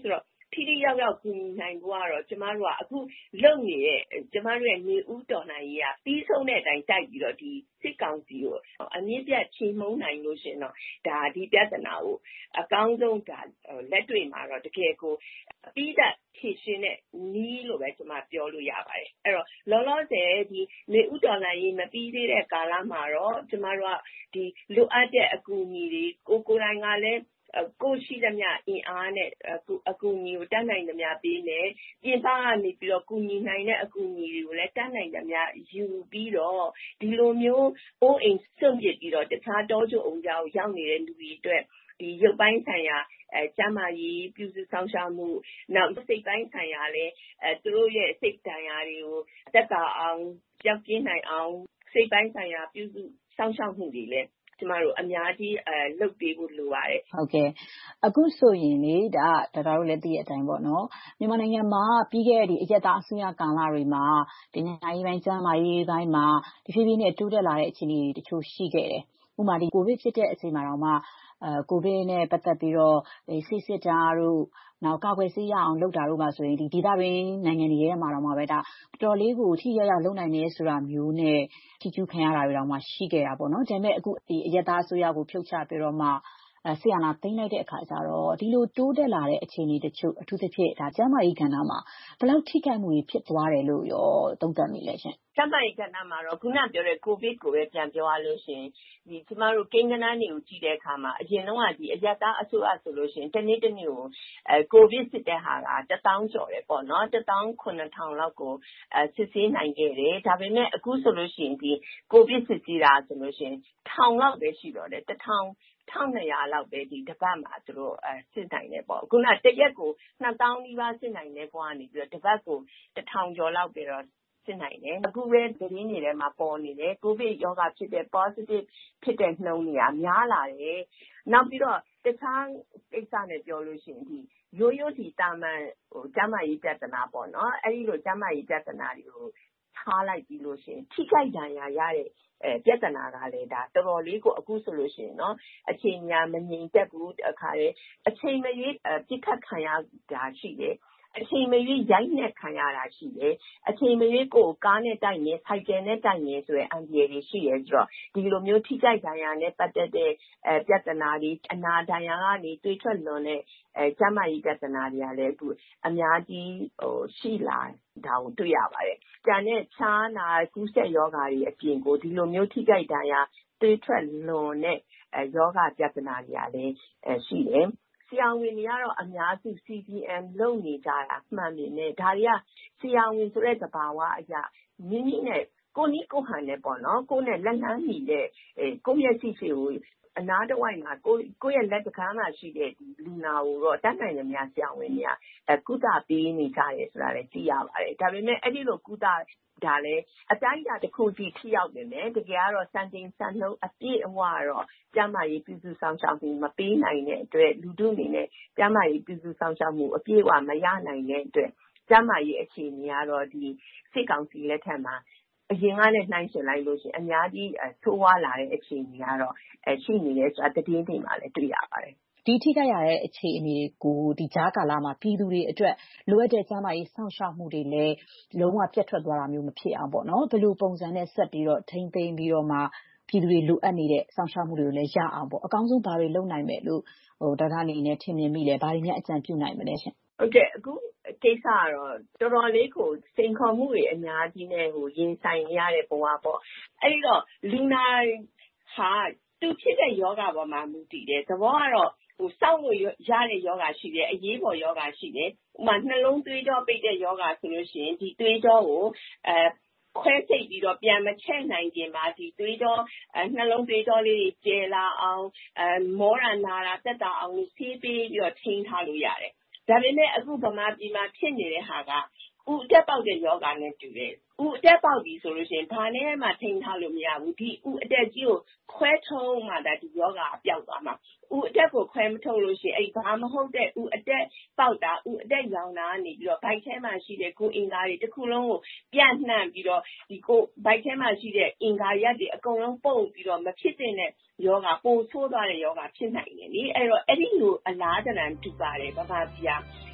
ထိထိရောက်ရောက်ကူညီနိုင်ဖို့ကတော့ကျမတို့ကအခုလုပ်နေတဲ့ကျမတို့ရဲ့နေဦးတော်နိုင်ရေးကပြီးဆုံးတဲ့အတိုင်းတိုက်ပြီးတော့ဒီစစ်ကောင်စီကိုအမြင့်ပြတ်ချေမှုန်းနိုင်လို့ရှင်တော့ဒါဒီပြဿနာကိုအကောင်းဆုံးဒါလက်တွေ့မှာတော့တကယ်ကိုပြီးတဲ့ဖြည့်ရှင်းတဲ့နီးလို့ပဲကျမပြောလို့ရပါတယ်အဲ့တော့လောလောဆယ်ဒီနေဦးတော်နိုင်ရေးမပြီးသေးတဲ့ကာလမှာတော့ကျမတို့ကဒီလိုအပ်တဲ့အကူအညီတွေကိုကိုယ်တိုင်ကလည်းကိုရှိသမျှအင်အားနဲ့အကူအညီကိုတတ်နိုင်သမျှပေးမယ်ပြင်ပကနေပြီးတော့ကူညီနိုင်တဲ့အကူအညီတွေကိုလည်းတတ်နိုင်သမျှယူပြီးတော့ဒီလိုမျိုးအိုးအိမ်စွန့်ပစ်ပြီးတော့တခြားတောကျုံအောင်ကြောက်ရောက်နေတဲ့လူတွေအတွက်ဒီရုပ်ပိုင်းဆိုင်ရာအဲကျန်းမာရေးပြုစုဆောင်ရှောက်မှုနောက်စိတ်ပိုင်းဆိုင်ရာလည်းအဲသူတို့ရဲ့စိတ်တရားတွေကိုတက်တာအောင်ကြောက်ကင်းနိုင်အောင်စိတ်ပိုင်းဆိုင်ရာပြုစုဆောင်ရှောက်မှုတွေလည်းကျမတို့အများကြီးအဲလုပ်ပေးဖို့လိုပါတယ်ဟုတ်ကဲ့အခုဆိုရင်လေဒါဒါတို့လည်းသိရတဲ့အတိုင်းပေါ့နော်မြန်မာနိုင်ငံမှာပြီးခဲ့တဲ့ဒီအရက်သားအစိုးရကာလတွေမှာဒီနိုင်ငံရေးပိုင်းကျန်းမာရေးပိုင်းမှာဒီဖြည်းဖြည်းနဲ့တိုးတက်လာတဲ့အခြေအနေတွေတချို့ရှိခဲ့တယ်ဥပမာဒီကိုဗစ်ဖြစ်တဲ့အချိန်မှာတော့မှအဲကိုဗစ်နဲ့ပတ်သက်ပြီးတော့ဆေးစစ်တာတို့နောက်ကာကွယ်ဆေးရအောင်လုပ်တာတို့ပါဆိုရင်ဒီဒေသတွင်းနိုင်ငံတွေထဲမှာတော့မှပဲဒါတော်လေးကိုထိရရလုပ်နိုင်နေဆိုတာမျိုးနဲ့ထိကျူးခံရတာတွေတော့မှရှိခဲ့တာပေါ့နော်ဒါပေမဲ့အခုဒီအရက်သားအစိုးရကိုဖြုတ်ချပြီးတော့မှအဲဆီယနာသိမ်းလိုက်တဲ့အခါကျတော့ဒီလိုတိုးတက်လာတဲ့အခြေအနေတချို့အထူးသဖြင့်ဒါကျန်းမာရေးကဏ္ဍမှာဘယ်လောက်ထိခိုက်မှုတွေဖြစ်သွားတယ်လို့ရောသုံးသပ်မိလဲရှင်ကျန်းမာရေးကဏ္ဍမှာတော့ခုနပြောတဲ့ကိုဗစ်ကိုပဲပြန်ပြောရလို့ရှင်ဒီကျမတို့ကိန်းဂဏန်းတွေကိုကြည့်တဲ့အခါမှာအရင်တော့ကဒီအရက်သားအစိုးရဆိုလို့ရှင်တနေ့တနေ့ကိုအဲကိုဗစ်စစ်တဲ့ဟာကတစ်သောင်းကျော်တယ်ပေါ့နော်တစ်သောင်းခုနှစ်ထောင်လောက်ကိုအဲစစ်ဆေးနိုင်ခဲ့တယ်ဒါပေမဲ့အခုဆိုလို့ရှင်ဒီကိုဗစ်စစ်ဆေးတာဆိုလို့ရှင်ထောင်လောက်ပဲရှိတော့တယ်တစ်ထောင်ထောင်နှစ်ရာလောက်ပဲဒီတစ်ပတ်မှာသူတို့အဲစစ်နိုင်တယ်ပေါ့ခုနတစ်ရက်ကိုနှစ်သောင်းနီးပါးစစ်နိုင်တဲ့ဘဝကနေပြီးတော့တစ်ပတ်ကိုတစ်ထောင်ကျော်လောက်ပဲတော့စစ်နိုင်တယ်အခုပဲသတင်းတွေထဲမှာပေါ်နေတယ်ကိုဗစ်ရောဂါဖြစ်တဲ့ positive ဖြစ်တဲ့နှုန်းတွေကများလာတယ်နောက်ပြီးတော့တခြားကိစ္စနဲ့ပြောလို့ရှိရင်ဒီရိုးရိုးဒီတာမန်ဟိုကျန်းမာရေးပြဿနာပေါ့နော်အဲဒီလိုကျန်းမာရေးပြဿနာတွေကိုထားလိုက်ပြီးလို့ရှိရင်ထိခိုက်ဒဏ်ရာရတဲ့အဲပြဿနာကလည်းဒါတော်တော်လေးကိုအခုဆိုလို့ရှိရင်เนาะအချိန်ညာမငြိမ်သက်ဘူးအခါလေအချိန်မရွေးပြစ်ခတ်ခံရတာရှိတယ်အချိန်မရွေးရိုက်နှက်ခံရတာရှိတယ်အချိန်မရွေးကိုကားနဲ့တိုက်နေဆိုင်ကယ်နဲ့တိုက်နေဆိုတဲ့အန်ဒီရတွေရှိရဲဆိုတော့ဒီလိုမျိုးထိခိုက်ဒဏ်ရာနဲ့ပတ်သက်တဲ့အဲပြဿနာတွေအနာဒဏ်ရာကနေတွေးထွက်လွန်တဲ့အဲကျန်းမာရေးပြဿနာတွေကလည်းအခုအများကြီးဟိုရှိလာဒါကိုတွေ့ရပါတယ်။ကျန်တဲ့ချားနာကူးစက်ယောဂါတွေအပြင်ကိုဒီလိုမျိုးထိခိုက်ဒဏ်ရာတွေးထွက်လွန်တဲ့အဲယောဂပြဿနာတွေကလည်းအဲရှိတယ်။ဆရာဝန်တွေကတော့အများစု C P M လုပ်နေကြတာမှန်ပေမဲ့ဒါတွေကဆရာဝန်ဆိုတဲ့သဘာဝအရာမိမိနဲ့ကိုနီးကိုဟန်နဲ့ပေါ့နော်ကိုနဲ့လက်လန်းမိတဲ့အဲကိုယ့်ရဲ့ရှိရှိကိုအနာတဝိုက်မှာကိုကိုယ့်ရဲ့လက်တကားမှာရှိတဲ့ဒီလူနာကိုတော့တတ်နိုင်တဲ့များဆရာဝန်တွေကအဲကုသပေးနေကြတယ်ဆိုတာလည်းသိရပါတယ်ဒါပေမဲ့အဲ့ဒီလိုကုသဒါလည်းအတိုင်းအတာတစ်ခုစီထိရောက်နေတယ်တကယ်ကတော့စံချိန်စံနှုန်းအပြည့်အဝတော့ကျန်းမာရေးပြုစုဆောင်ရှောက်မှုမပေးနိုင်တဲ့အတွက်လူထုအနေနဲ့ကျန်းမာရေးပြုစုဆောင်ရှောက်မှုအပြည့်အဝမရနိုင်တဲ့အတွက်ကျန်းမာရေးအခြေအနေကတော့ဒီစစ်ကောင်စီလက်ထက်မှာအရင်ကလည်းနှိုင်းယှဉ်လိုက်လို့ရှိရင်အများကြီးဆိုးဝါးလာတဲ့အခြေအနေကတော့အဲရှိနေတယ်ဆိုတာတည်င်းတွေမှာလည်းတွေ့ရပါတယ်ဒီထိခိုက်ရတဲ့အခြေအနေကိုဒီကြားကာလမှာပြည်သူတွေအတွက်လိုအပ်တဲ့ကျန်းမာရေးစောင့်ရှောက်မှုတွေလည်းလုံးဝပြတ်ထွက်သွားတာမျိုးမဖြစ်အောင်ပေါ့နော်ဘယ်လိုပုံစံနဲ့ဆက်ပြီးတော့ထိမ့်သိမ်းပြီးတော့မှပြည်သူတွေလိုအပ်နေတဲ့စောင့်ရှောက်မှုတွေကိုလည်းရအောင်ပေါ့အကောင်းဆုံးဘာတွေလုပ်နိုင်မယ်လို့ဟိုဒေါက်တာနေနဲ့ထင်မြင်မိလဲဘာတွေများအကြံပြုနိုင်မလဲရှင်ဟုတ်ကဲ့အခုကိစ္စကတော့တော်တော်လေးကိုစိန်ခေါ်မှုတွေအများကြီးနဲ့ဟိုရင်ဆိုင်ရတဲ့ဘဝပေါ့အဲ့ဒီတော့လူနာဟာသူဖြစ်တဲ့ယောဂပေါ်မှာမူတည်တယ်သဘောကတော့ဟိုစောင့်လို့ရတဲ့ယောဂရှိတယ်အရေးပေါ်ယောဂရှိတယ်ဥပမာနှလုံးသွေးကြောပိတ်တဲ့ယောဂဆိုလို့ရှိရင်ဒီသွေးကြောကိုအဲခွဲစိတ်ပြီးတော့ပြန်မချက်နိုင်ခြင်းပါဒီသွေးကြောအဲနှလုံးသွေးကြောလေးတွေကျဲလာအောင်အဲမောရနာတာတက်တာအောင်ဆေးပေးပြီးတော့ထိန်းထားလို့ရတယ်ဒါပေမဲ့အခုဗမာပြည်မှာဖြစ်နေတဲ့ဟာကဥအတက်ပေါက်တဲ့ယောဂနဲ့တူတယ်ဥအတက်ပေါက်ပြီဆိုလို့ရှိရင်ဘာနဲ့မှထိန်းထားလို့မရဘူးဒီဥအတက်ကြီးကိုခွဲထုံးမှဒါဒီယောဂအပြောက်သွားမှာဥအတက်ကိုခွဲမထုံးလို့ရှိရင်အဲ့ဘာမဟုတ်တဲ့ဥအတက်ပေါက်တာဥအတက်ရောင်တာကနေပြီးတော့ဘိုက်ထဲမှာရှိတဲ့ကိုအင်္ဂါတွေတစ်ခုလုံးကိုပြန့်နှံ့ပြီးတော့ဒီကိုဘိုက်ထဲမှာရှိတဲ့အင်္ဂါရက်တွေအကုန်လုံးပုတ်ပြီးတော့မဖြစ်တဲ့ယောဂပိုဆိုးသွားတဲ့ယောဂဖြစ်နိုင်တယ်လေအဲ့တော့အဲ့ဒီလိုအလားတန်တူပါတယ်ဗမာပြည်က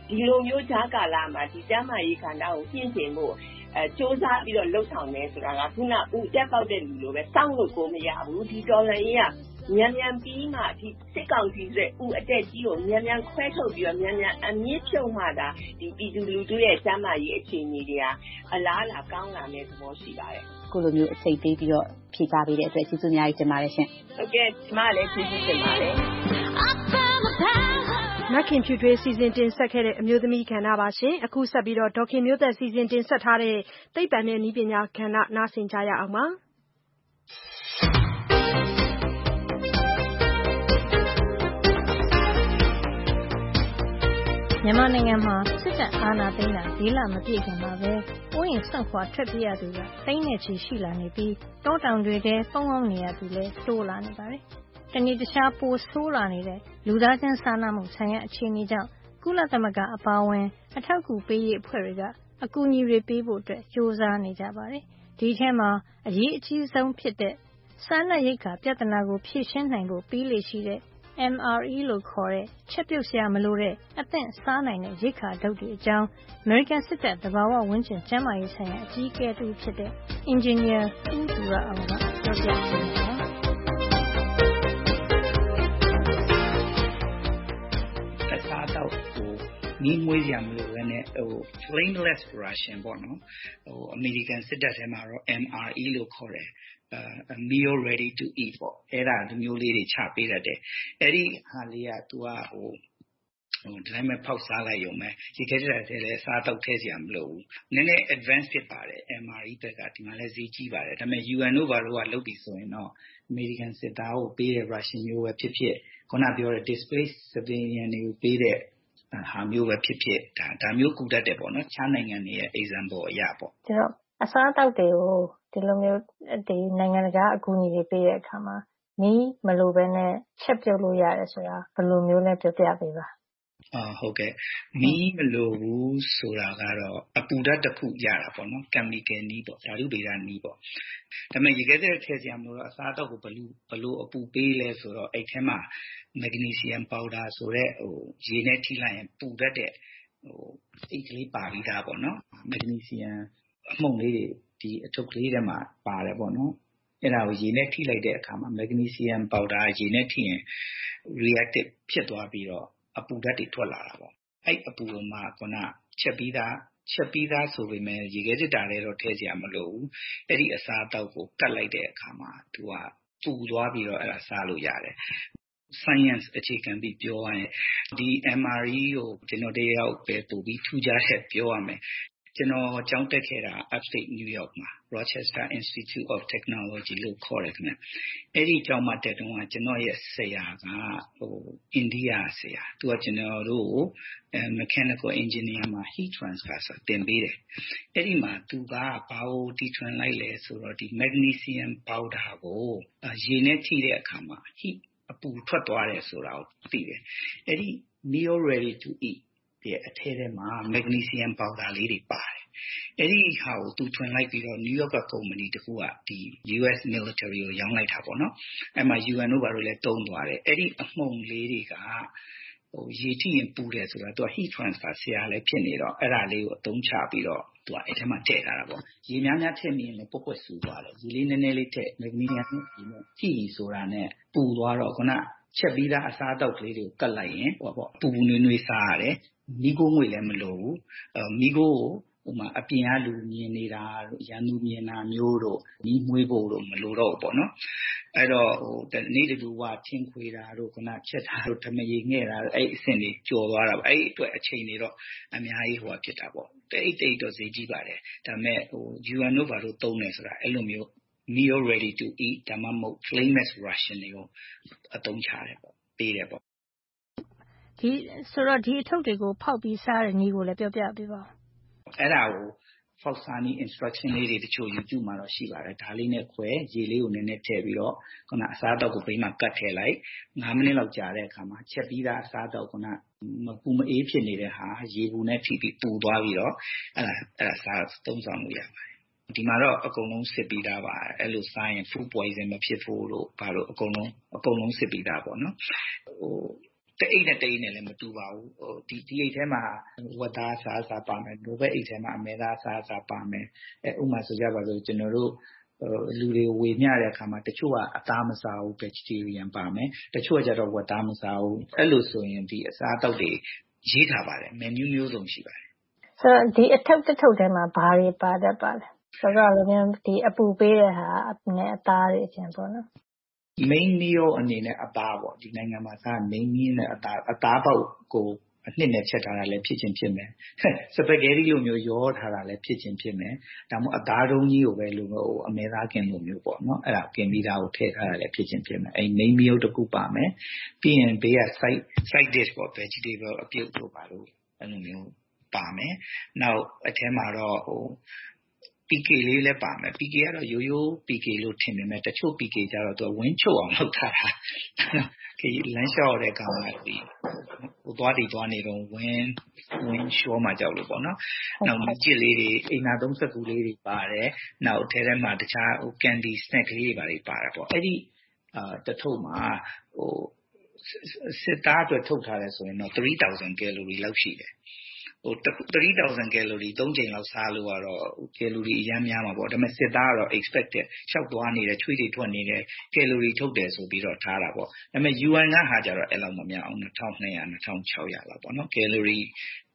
ဒီလိုမျိုးကြားကာလမှာဒီကျန်းမာရေးကဏ္ဍကိုပြင်ဆင်ဖို့အဲစ조사ပြီးတော့လှုပ်ဆောင်နေဆိုတာကခုနဦးတက်ပေါက်တဲ့လူလိုပဲစောင့်လို့ကိုမရဘူးဒီတော်လှန်ရေးကမြန်မြန်ပြီးမှဒီစစ်ကောင်စီရဲ့ဦးအတက်ကြီးကိုမြန်မြန်ခွဲထုတ်ပြီးတော့မြန်မြန်အမြင့်ဖြုတ်မှသာဒီပြည်သူလူထုရဲ့ကျန်းမာရေးအခြေအနေတွေကအလားအလာကောင်းလာမယ့်သဘောရှိပါတယ်ကိုလိုမျိုးအစိတ်ပေးပြီးတော့ဖြေကြားပေးတဲ့အတွက်ကျေးဇူးအများကြီးတင်ပါတယ်ရှင်ဟုတ်ကဲ့ဒီမှာလည်းကျေးဇူးတင်ပါတယ်မခင်ဖြူထွေးစီစဉ်တင်ဆက်ခဲ့တဲ့အမျိုးသမီးကဏ္ဍပါရှင်အခုဆက်ပြီးတော့ဒေါခင်မျိုးသက်စီစဉ်တင်ဆက်ထားတဲ့သိပ္ပံနဲ့နည်းပညာကဏ္ဍနားဆင်ကြရအောင်ပါမြန်မာနိုင်ငံမှာစစ်တပ်အာဏာသိမ်းတာ၄လမပြည့်ခင်မှာပဲအိုးအိမ်ဆောက်ခွာထွက်ပြေးရသူကသိန်းနဲ့ချီရှိလာနေပြီးတောတောင်တွေထဲပုန်းအောင်နေရသူလည်းတိုးလာနေပါတယ်။တနေ့တခြားပိုဆိုးလာနေတဲ့လူသားချင်းစာနာမှုဆိုင်ရာအခြေအနေကြောင့်ကုလသမဂ္ဂအပါအဝင်အထောက်အကူပေးရေးအဖွဲ့တွေကအကူအညီတွေပေးဖို့အတွက်ကြိုးစားနေကြပါတယ်။ဒီထဲမှာအရေးအကြီးဆုံးဖြစ်တဲ့စားနပ်ရိက္ခာပြဿနာကိုဖြေရှင်းနိုင်ဖို့ပြီးလေရှိတဲ့M R E လို့ခေါ်တဲ့ချက်ပြုတ်စရာမလိုတဲ့အသင့်စားနိုင်တဲ့ရိက္ခာဒုတ်တွေအကြောင်း American စစ်တပ်သဘာဝဝန်းကျင်ကျန်းမာရေးဆိုင်ရာအကြီးအကဲတူဖြစ်တဲ့ Engineer ဦးသူရအောင်ကပြောပြပေးပါအစားတော့ကိုနီးမွေးရမလို့ပဲနဲ့ဟို flameless ration ပေါ့နော်ဟို American စစ်တပ်ထဲမှာတော့ M R E လို့ခေါ်တယ်a meal ready to eat ပေါ့အဲ့ဒါဒီမျိုးလေးတွေချပေးတတ်တယ်အဲ့ဒီဟာလေးက तू ကဟိုဟိုဒီတိုင်းပဲဖောက်စားလိုက်ရုံပဲဒီခဲတဲ့ထဲလဲစားတော့ထဲစရာမလိုဘူးနည်းနည်း advance ဖြစ်ပါတယ် M R E ဘက်ကဒီမှာလဲဈေးကြီးပါတယ်ဒါပေမဲ့ U N တို့ဘာလို့ကလုပ်ပြီးဆိုရင်တော့ American စစ်သားကိုပေးတဲ့ ration မျိုးပဲဖြစ်ဖြစ်ခုနပြောတဲ့ displaced civilian တွေကိုပေးတဲ့ဟာမျိုးပဲဖြစ်ဖြစ်ဒါဒါမျိုးကူတတ်တယ်ပေါ့နော်ခြားနိုင်ငံတွေရဲ့ example အရာပေါ့ကျွန်တော်အစားအသောက်တွေကိုဒီလိုမျိုးဒီနိုင်ငံတကာအကူအညီတွေပေးတဲ့အခါမှာနီးမလိုပဲနဲ့ချက်ပြုတ်လို့ရတယ်ဆိုတာဘယ်လိုမျိုးလဲပြောပြပေးပါအာဟုတ်ကဲ့မီးမလိုဘူးဆိုတာကတော့အပူဓာတ်တစ်ခုရတာပေါ့နော် chemical နီးပေါ့ဓာတုဗေဒနီးပေါ့ဒါပေမဲ့ရေခဲတဲ့ထည့်စရာမလိုတော့အစားအသောက်ကိုဘလူဘလို့အပူပေးလဲဆိုတော့အဲ့ထဲမှာ magnesium powder ဆိုတဲ့ဟိုရေနဲ့ထိလိုက်ရင်ပူတတ်တဲ့ဟိုအိတ်ကလေးပါပြီးသားပေါ့နော် magnesium အမှုန်လေးတွေဒီအထုပ်ကလေးထဲမှာပါတယ်ပေါ့နော်အဲ့ဒါကိုရေနဲ့ထိလိုက်တဲ့အခါမှာ magnesium powder ရေနဲ့ထိရင် reactive ဖြစ်သွားပြီးတော့အပူဓာတ်တွေထွက်လာတာပေါ့အဲ့အပူမှာခုနချက်ပြီးသားချက်ပြီးသားဆိုပေမဲ့ရေခဲတစ်တာလည်းတော့ထည့်စရာမလိုဘူးအဲ့ဒီအစားအသောက်ကိုကတ်လိုက်တဲ့အခါမှာသူကပူသွားပြီးတော့အဲ့ဒါစားလို့ရတယ် science အခြေခံပြီးပြောရရင်ဒီ M R E ကိုကျွန်တော်တယောက်ပဲပို့ပြီးထူးခြားချက်ပြောရမယ်ကျွန်တော်ကျောင်းတက်ခဲ့တာ Upstate New York မှာ Rochester Institute of Technology လို့ခေါ်တယ်ခင်ဗျအဲ့ဒီကျောင်းမှာတက်တုန်းကကျွန်တော်ရဲ့ဆရာကဟိုအိန္ဒိယဆရာသူကကျွန်တော်တို့ mechanical engineer မှာ heat transfer ဆိုသင်ပေးတယ်အဲ့ဒီမှာသူကဘာကိုတီထွင်လိုက်လဲဆိုတော့ဒီ magnesium powder ကိုရေနဲ့ထိတဲ့အခါမှာ heat အပူထွက်သွားတယ်ဆိုတာကိုသိတယ်အဲ့ဒီ meal ready to eatရဲ့အထဲထဲမှာ magnesium powder လေးတွေပါတယ်အဲ့ဒီဟာကိုသူထွင်လိုက်ပြီးတော့ New York ကကုမ္ပဏီတစ်ခုကဒီ U S military ကိုရောင်းလိုက်တာပေါ့နော်အဲ့မှာ U N တို့ဘာလို့လဲတုံးသွားတယ်အဲ့ဒီအမှုန်လေးတွေကဟိုရေထိရင်ပူတယ်ဆိုတာသူက heat transfer ဆရာလည်းဖြစ်နေတော့အဲ့ဒါလေးကိုအသုံးချပြီးတော့သူကအဲ့ထဲမှာထည့်ထားတာပေါ့ရေများများထည့်မိရင်လည်းပုတ်ပွက်ဆူသွားတယ်ရေလေးနည်းနည်းလေးထည့် magnesium နဲ့ထိဆိုတာနဲ့ပူသွားတော့ခုနချက်ပြီးသားအစားအသောက်ကလေးတွေကိုကတ်လိုက်ရင်ဟိုပေါ့ပူပူနွေးနွေးစားရတယ်မိโก้ငွေလည်းမလိုဘူးအဲမိโก้ကိုဟိုမှာအပြင်ကလူမြင်နေတာရန်သူမြင်တာမျိုးတို့မိမွေးဖို့တို့မလိုတော့ဘူးပေါ့နော်အဲ့တော့ဟိုတနေ့တူဝချင်းခွေတာတို့ခုနချက်တာတို့ဓမရေငှဲ့တာတို့အဲ့အဆင့်တွေကြော်သွားတာပေါ့အဲ့အတွက်အချိန်တွေတော့အများကြီးဟိုဖြစ်တာပေါ့တိတ်တိတ်တော့ဈေးကြီးပါတယ်ဒါပေမဲ့ဟို U N တို့ဘာလို့သုံးနေဆိုတာအဲ့လိုမျိုး meal ready to eat ဒါမှမဟုတ် flameless ration တွေကိုအသုံးချတယ်ပေါ့ပေးတယ်ပေါ့ဒီဆိုတော့ဒီအထုပ်တွေကိုဖောက်ပြီးစားတဲ့နည်းကိုလည်းပြောပြပေးပါဦးအဲ့ဒါကို ဖောက်စားနည်း instruction လေးတွေတချို့ YouTube မှာတော့ရှိပါတယ်ဒါလေးနဲ့ခွဲရေလေးကိုနည်းနည်းထည့်ပြီးတော့ခုနအစားတောက်ကိုဘေးမှာကတ်ထည့်လိုက်၅မိနစ်လောက်ကြာတဲ့အခါမှာချက်ပြီးသားအစားတောက်ခုနမပူမအေးဖြစ်နေတဲ့ဟာရေဘူးနဲ့ထိပြီးပူသွားပြီးတော့အဲ့ဒါအဲ့ဒါစားသုံးဆောင်လို့ရပါတယ်ဒီမှာတော့အကုန်လုံးစစ်ပြီးသားပါအဲ့လိုစားရင် food poison မဖြစ်ဖို့လို့ဘာလို့အကုန်လုံးအကုန်လုံးစစ်ပြီးသားပေါ့နော်ဟိုတအိတ်နဲ့တအိတ်နဲ့လည်းမတူပါဘူးဟိုဒီဒီအိတ်ထဲမှာဝတ်သားစားစားပါမယ်နိုဘယ်အိတ်ထဲမှာအမဲသားစားစားပါမယ်အဲဥပမာဆိုကြပါစို့ကျွန်တော်တို့လူတွေဝေမျှတဲ့အခါမှာတချို့ကအသားမစားဘူး vegetarian ပါမယ်တချို့ကကျတော့ဝတ်သားမစားဘူးအဲ့လိုဆိုရင်ဒီအစားအသောက်တွေရေးထားပါတယ် menu မျိုးစုံရှိပါတယ်ဆိုတော့ဒီအထုပ်တစ်ထုပ်ထဲမှာဘာတွေပါတတ်ပါလဲဆိုတော့လည်းဒီအပူပေးတဲ့ဟာနဲ့အသားတွေအကျဉ်းပေါ့နော် main meal အနေနဲ့အသားပေါ့ဒီနိုင်ငံမှာစား main meal နဲ့အသားအသားပေါက်ကိုအနှစ်နဲ့ချက်ထားတာလည်းဖြစ်ချင်းဖြစ်မယ်စပဂက်တီလိုမျိုးရောထားတာလည်းဖြစ်ချင်းဖြစ်မယ်ဒါမှမဟုတ်အသားတုံးကြီးကိုပဲလိုမျိုးအမဲသားကင်လိုမျိုးပေါ့နော်အဲ့ဒါကင်ပြီးသားကိုထည့်ထားတာလည်းဖြစ်ချင်းဖြစ်မယ်အဲ့ main meal တစ်ခုပါမယ်ပြီးရင်ဘေးက side side dish ပေါ့ vegetable အပြုတ်တို့ပါလို့အဲ့လိုမျိုးပါမယ်နောက်အထဲမှာတော့ဟိုပီကေလေးလည်းပါမယ်ပီကေကတော့ရိုးရိုးပီကေလို့ထင်ပေမဲ့တချို့ပီကေကြတော့သူကဝင်းချုပ်အောင်လုပ်ထားတာခေလမ်းလျှောက်တဲ့ကောင်ကဒီဟိုသွားတီသွားနေတော့ဝင်းဝင်းရှောမှာကြောက်လို့ပေါ့နော်နောက်မကြည့်လေးတွေအိမ်နာသုံးဆက်ကူလေးတွေပါတယ်နောက်အထဲထဲမှာတခြားဟို candy snack လေးတွေပါတွေပါတာပေါ့အဲ့ဒီအာတထုပ်မှာဟိုစစ်သားအတွက်ထုတ်ထားတယ်ဆိုရင်တော့three thousand calorie လောက်ရှိတယ်ဟိုthree thousand calorie သုံးချိန်လောက်စားလို့ကတော့ calorie အများများမှာပေါ့ဒါပေမဲ့စစ်သားကတော့ expected ရှောက်သွားနေတဲ့ချွေးတွေထွက်နေတဲ့ calorie ထုတ်တယ်ဆိုပြီးတော့ထားတာပေါ့ဒါပေမဲ့ U N ကဟာကြတော့အဲ့လောက်မများအောင်twelve hundred twelve hundredလောက်ပေါ့နော် calorie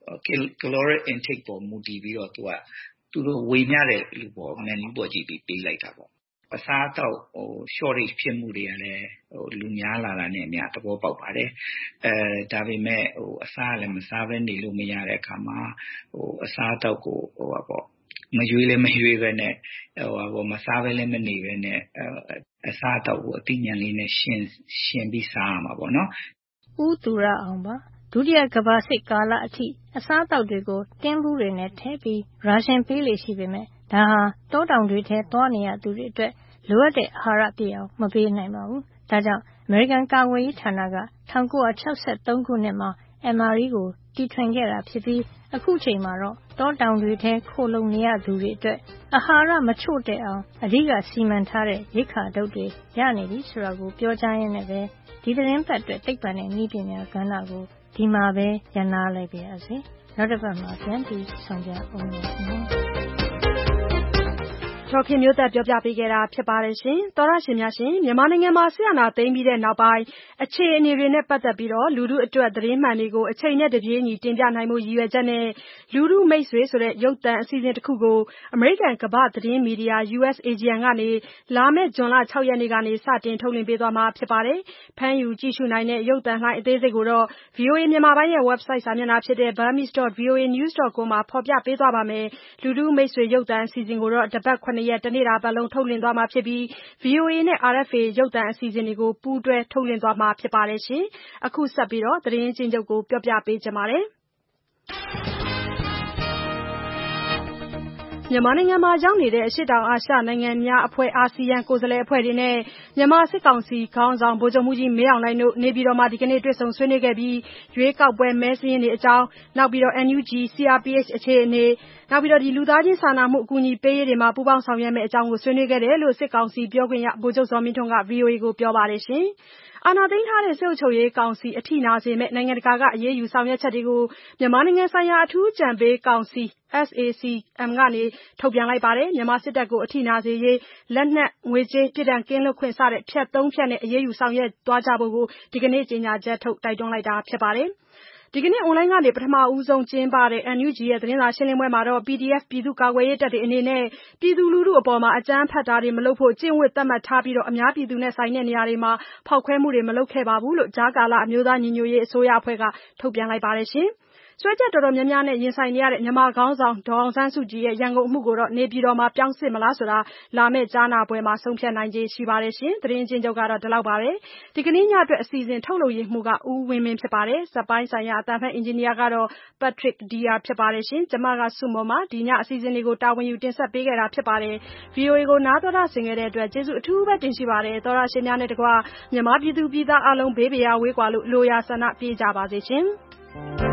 caloric intake ပေါ်မူတည်ပြီးတော့သူကသူတို့ဝေမျှတဲ့လူပေါ့ menu ပေါ်ကြည့်ပြီးပေးလိုက်တာပေါ့အစားတော့ဟို shortage ဖြစ်မှုတွေကလည်းဟိုလူများလာတာနဲ့အများသဘောပေါက်ပါတယ်အဲဒါပေမဲ့ဟိုအစားလည်းမစားဘဲနေလို့မရတဲ့အခါမှာဟိုအစားတော့ကိုဟိုပါပေါ့မရွေးလည်းမရွေးပဲနဲ့ဟိုပါပေါ့မစားဘဲလည်းမနေပဲနဲ့အစားတော့ကိုအတိညာလေးနဲ့ရှင်ရှင်ပြီးစားရမှာပေါ့နော်ဦးသူရအောင်ပါဒုတိယကမ္ဘာစစ်ကာလအထိအစားအသောက်တွေကိုတင်းဘူးတွေနဲ့ထည့်ပြီးရာရှင်ပေးလေရှိပေမဲ့ဒါဟာတောတောင်တွေထဲသွားနေရသူတွေအတွက်လိုအပ်တဲ့အာဟာရပြည့်အောင်မပေးနိုင်ပါဘူး။ဒါကြောင့်အမေရိကန်ကာကွယ်ရေးဌာနကnineteen sixty-threeခုနှစ်မှာ M R E ကိုတီထွင်ခဲ့တာဖြစ်ပြီးအခုချိန်မှာတော့တောတောင်တွေထဲခိုလုံနေရသူတွေအတွက်အာဟာရမချို့တဲ့အောင်အဓိကစီမံထားတဲ့ရိက္ခာဒုတ်တွေရနေပြီဆိုတာကိုပြောကြားရင်းနဲ့ပဲဒီသတင်းပတ်အတွက်သိပ္ပံနဲ့နည်းပညာကဏ္ဍကိုဒီမှာပဲရနာလိုက်ပါရစေ။နောက်တစ်ပတ်မှာပြန်ပြီးဆောင်ကြအောင်လို့ဒေါ်ခင်မျိုးသက်ပြောပြပေးခဲ့တာဖြစ်ပါတယ်ရှင်။သောရရှင်များရှင်မြန်မာနိုင်ငံမှာဆီယနာသိမ်းပြီးတဲ့နောက်ပိုင်းအခြေအနေတွေနဲ့ပတ်သက်ပြီးတော့လူထုအတွက်သတင်းမှန်တွေကိုအချိန်နဲ့တပြေးညီတင်ပြနိုင်မှုရည်ရွယ်ချက်နဲ့လူထုမိတ်ဆွေဆိုတဲ့ရုပ်သံအစီအစဉ်တစ်ခုကိုအမေရိကန်ကမ္ဘာသတင်းမီဒီယာ U S A G N ကနေလာမယ့်ဇွန်လ၆ရက်နေ့ကနေစတင်ထုတ်လွှင့်ပေးသွားမှာဖြစ်ပါတယ်။ဖမ်းယူကြည့်ရှုနိုင်တဲ့ရုပ်သံလှိုင်းအသေးစိတ်ကိုတော့ V O A မြန်မာပိုင်းရဲ့ website စာမျက်နှာဖြစ်တဲ့ burmese dot v o a news dot com မှာဖော်ပြပေးသွားပါမယ်။လူထုမိတ်ဆွေရုပ်သံအစီအစဉ်ကိုတော့တပတ်၇ရက်တနေ့တာပတ်လုံးထုတ်လွှင့်သွားမှာဖြစ်ပြီး V O A နဲ့ R F A ရုပ်သံအစီအစဉ်တွေကိုပူးတွဲထုတ်လွှင့်သွားမှာဖြစ်ပါတယ်ရှင်။အခုဆက်ပြီးတော့သတင်းချင်းချုပ်ကိုပြောပြပေးကြပါမယ်။မြန်မာနိုင်ငံမှာရောက်နေတဲ့အရှေ့တောင်အာရှနိုင်ငံများအဖွဲ့အာဆီယံကိုယ်စားလှယ်အဖွဲ့တွေနဲ့မြန်မာစစ်ကောင်စီခေါင်းဆောင်ဗိုလ်ချုပ်မှူးကြီးမင်းအောင်လှိုင်တို့နေပြည်တော်မှာဒီကနေ့တွေ့ဆုံဆွေးနွေးခဲ့ပြီးရွေးကောက်ပွဲမဲစာရင်းတွေအကြောင်းနောက်ပြီးတော့ N U G C R P H အခြေအနေနောက်ပြီးတော့ဒီလူသားချင်းစာနာမှုအကူအညီပေးရေးတွေမှာပူးပေါင်းဆောင်ရွက်မယ့်အကြောင်းကိုဆွေးနွေးခဲ့တယ်လို့စစ်ကောင်စီပြောခွင့်ရဗိုလ်ချုပ်ဇော်မင်းထွန်းက V O A ကိုပြောပါတယ်ရှင်။အာဏာသိမ်းထားတဲ့စစ်အုပ်ချုပ်ရေးကောင်စီအထိနာစေမဲ့နိုင်ငံတကာကအရေးယူဆောင်ရွက်ချက်တွေကိုမြန်မာနိုင်ငံဆိုင်ရာအထူးကြံပေးကောင်စီ S A C M ကနေထုတ်ပြန်လိုက်ပါတယ်။မြန်မာစစ်တပ်ကိုအထိနာစေရေးလက်နက်ငွေကြေးပြည်ထံကင်းလွတ်ခွင့်စတဲ့ဖြတ်သုံးဖြတ်နဲ့အရေးယူဆောင်ရွက်သွားကြဖို့ကိုဒီကနေ့ကြေညာချက်ထုတ်တိုက်တွန်းလိုက်တာဖြစ်ပါတယ်။ဒီကနေ့ online ကနေပထမဦးဆုံးကျင်းပတဲ့ N U G ရဲ့သတင်းစာရှင်းလင်းပွဲမှာတော့ P D F ပြည်သူ့ကာကွယ်ရေးတပ်တွေအနေနဲ့ပြည်သူလူထုအပေါ်အကြမ်းဖက်တာတွေမလုပ်ဖို့ကျင့်ဝတ်သတ်မှတ်ထားပြီးအများပြည်သူနဲ့ဆိုင်တဲ့နေရာတွေမှာဖောက်ခွဲမှုတွေမလုပ်ခဲ့ပါဘူးလို့ကြားကာလအမျိုးသားညီညွတ်ရေးအစိုးရအဖွဲ့ကထုတ်ပြန်လိုက်ပါတယ်ရှင်။စွဲချက်တော်တော်များများနဲ့ရင်ဆိုင်နေရတဲ့မြန်မာခေါင်းဆောင်ဒေါ်အောင်ဆန်းစုကြည်ရဲ့ရန်ကုန်အမှုကိုတော့နေပြည်တော်မှာပြောင်းစစ်မလားဆိုတာလာမယ့်ကြားနာပွဲမှာဆုံးဖြတ်နိုင်ခြေရှိပါတယ်ရှင်။သတင်းချင်းချုပ်ကတော့ဒီလောက်ပါပဲ။ဒီကနေ့ညအတွက်အစီအစဉ်ထုတ်လုပ်ရမှုကဦးဝင်းမင်းဖြစ်ပါတယ်။ဇက်ပိုင်းဆိုင်ရာအသံဖက်အင်ဂျင်နီယာကတော့ Patrick Dia ဖြစ်ပါတယ်ရှင်။ကျွန်မကစုမုံပါဒီညအစီအစဉ်တွေကိုတာဝန်ယူတင်ဆက်ပေးခဲ့တာဖြစ်ပါတယ်။ V O A ကိုနားတော်တာဆင်ခဲ့တဲ့အတွက်ကျေးဇူးအထူးပဲတင်ရှိပါတယ်။သောရရှင်များနဲ့တကွမြန်မာပြည်သူပြည်သားအလုံးဘေးပရာဝေးကွာလို့လိုရာဆန္ဒပြေးကြပါစေရှင်။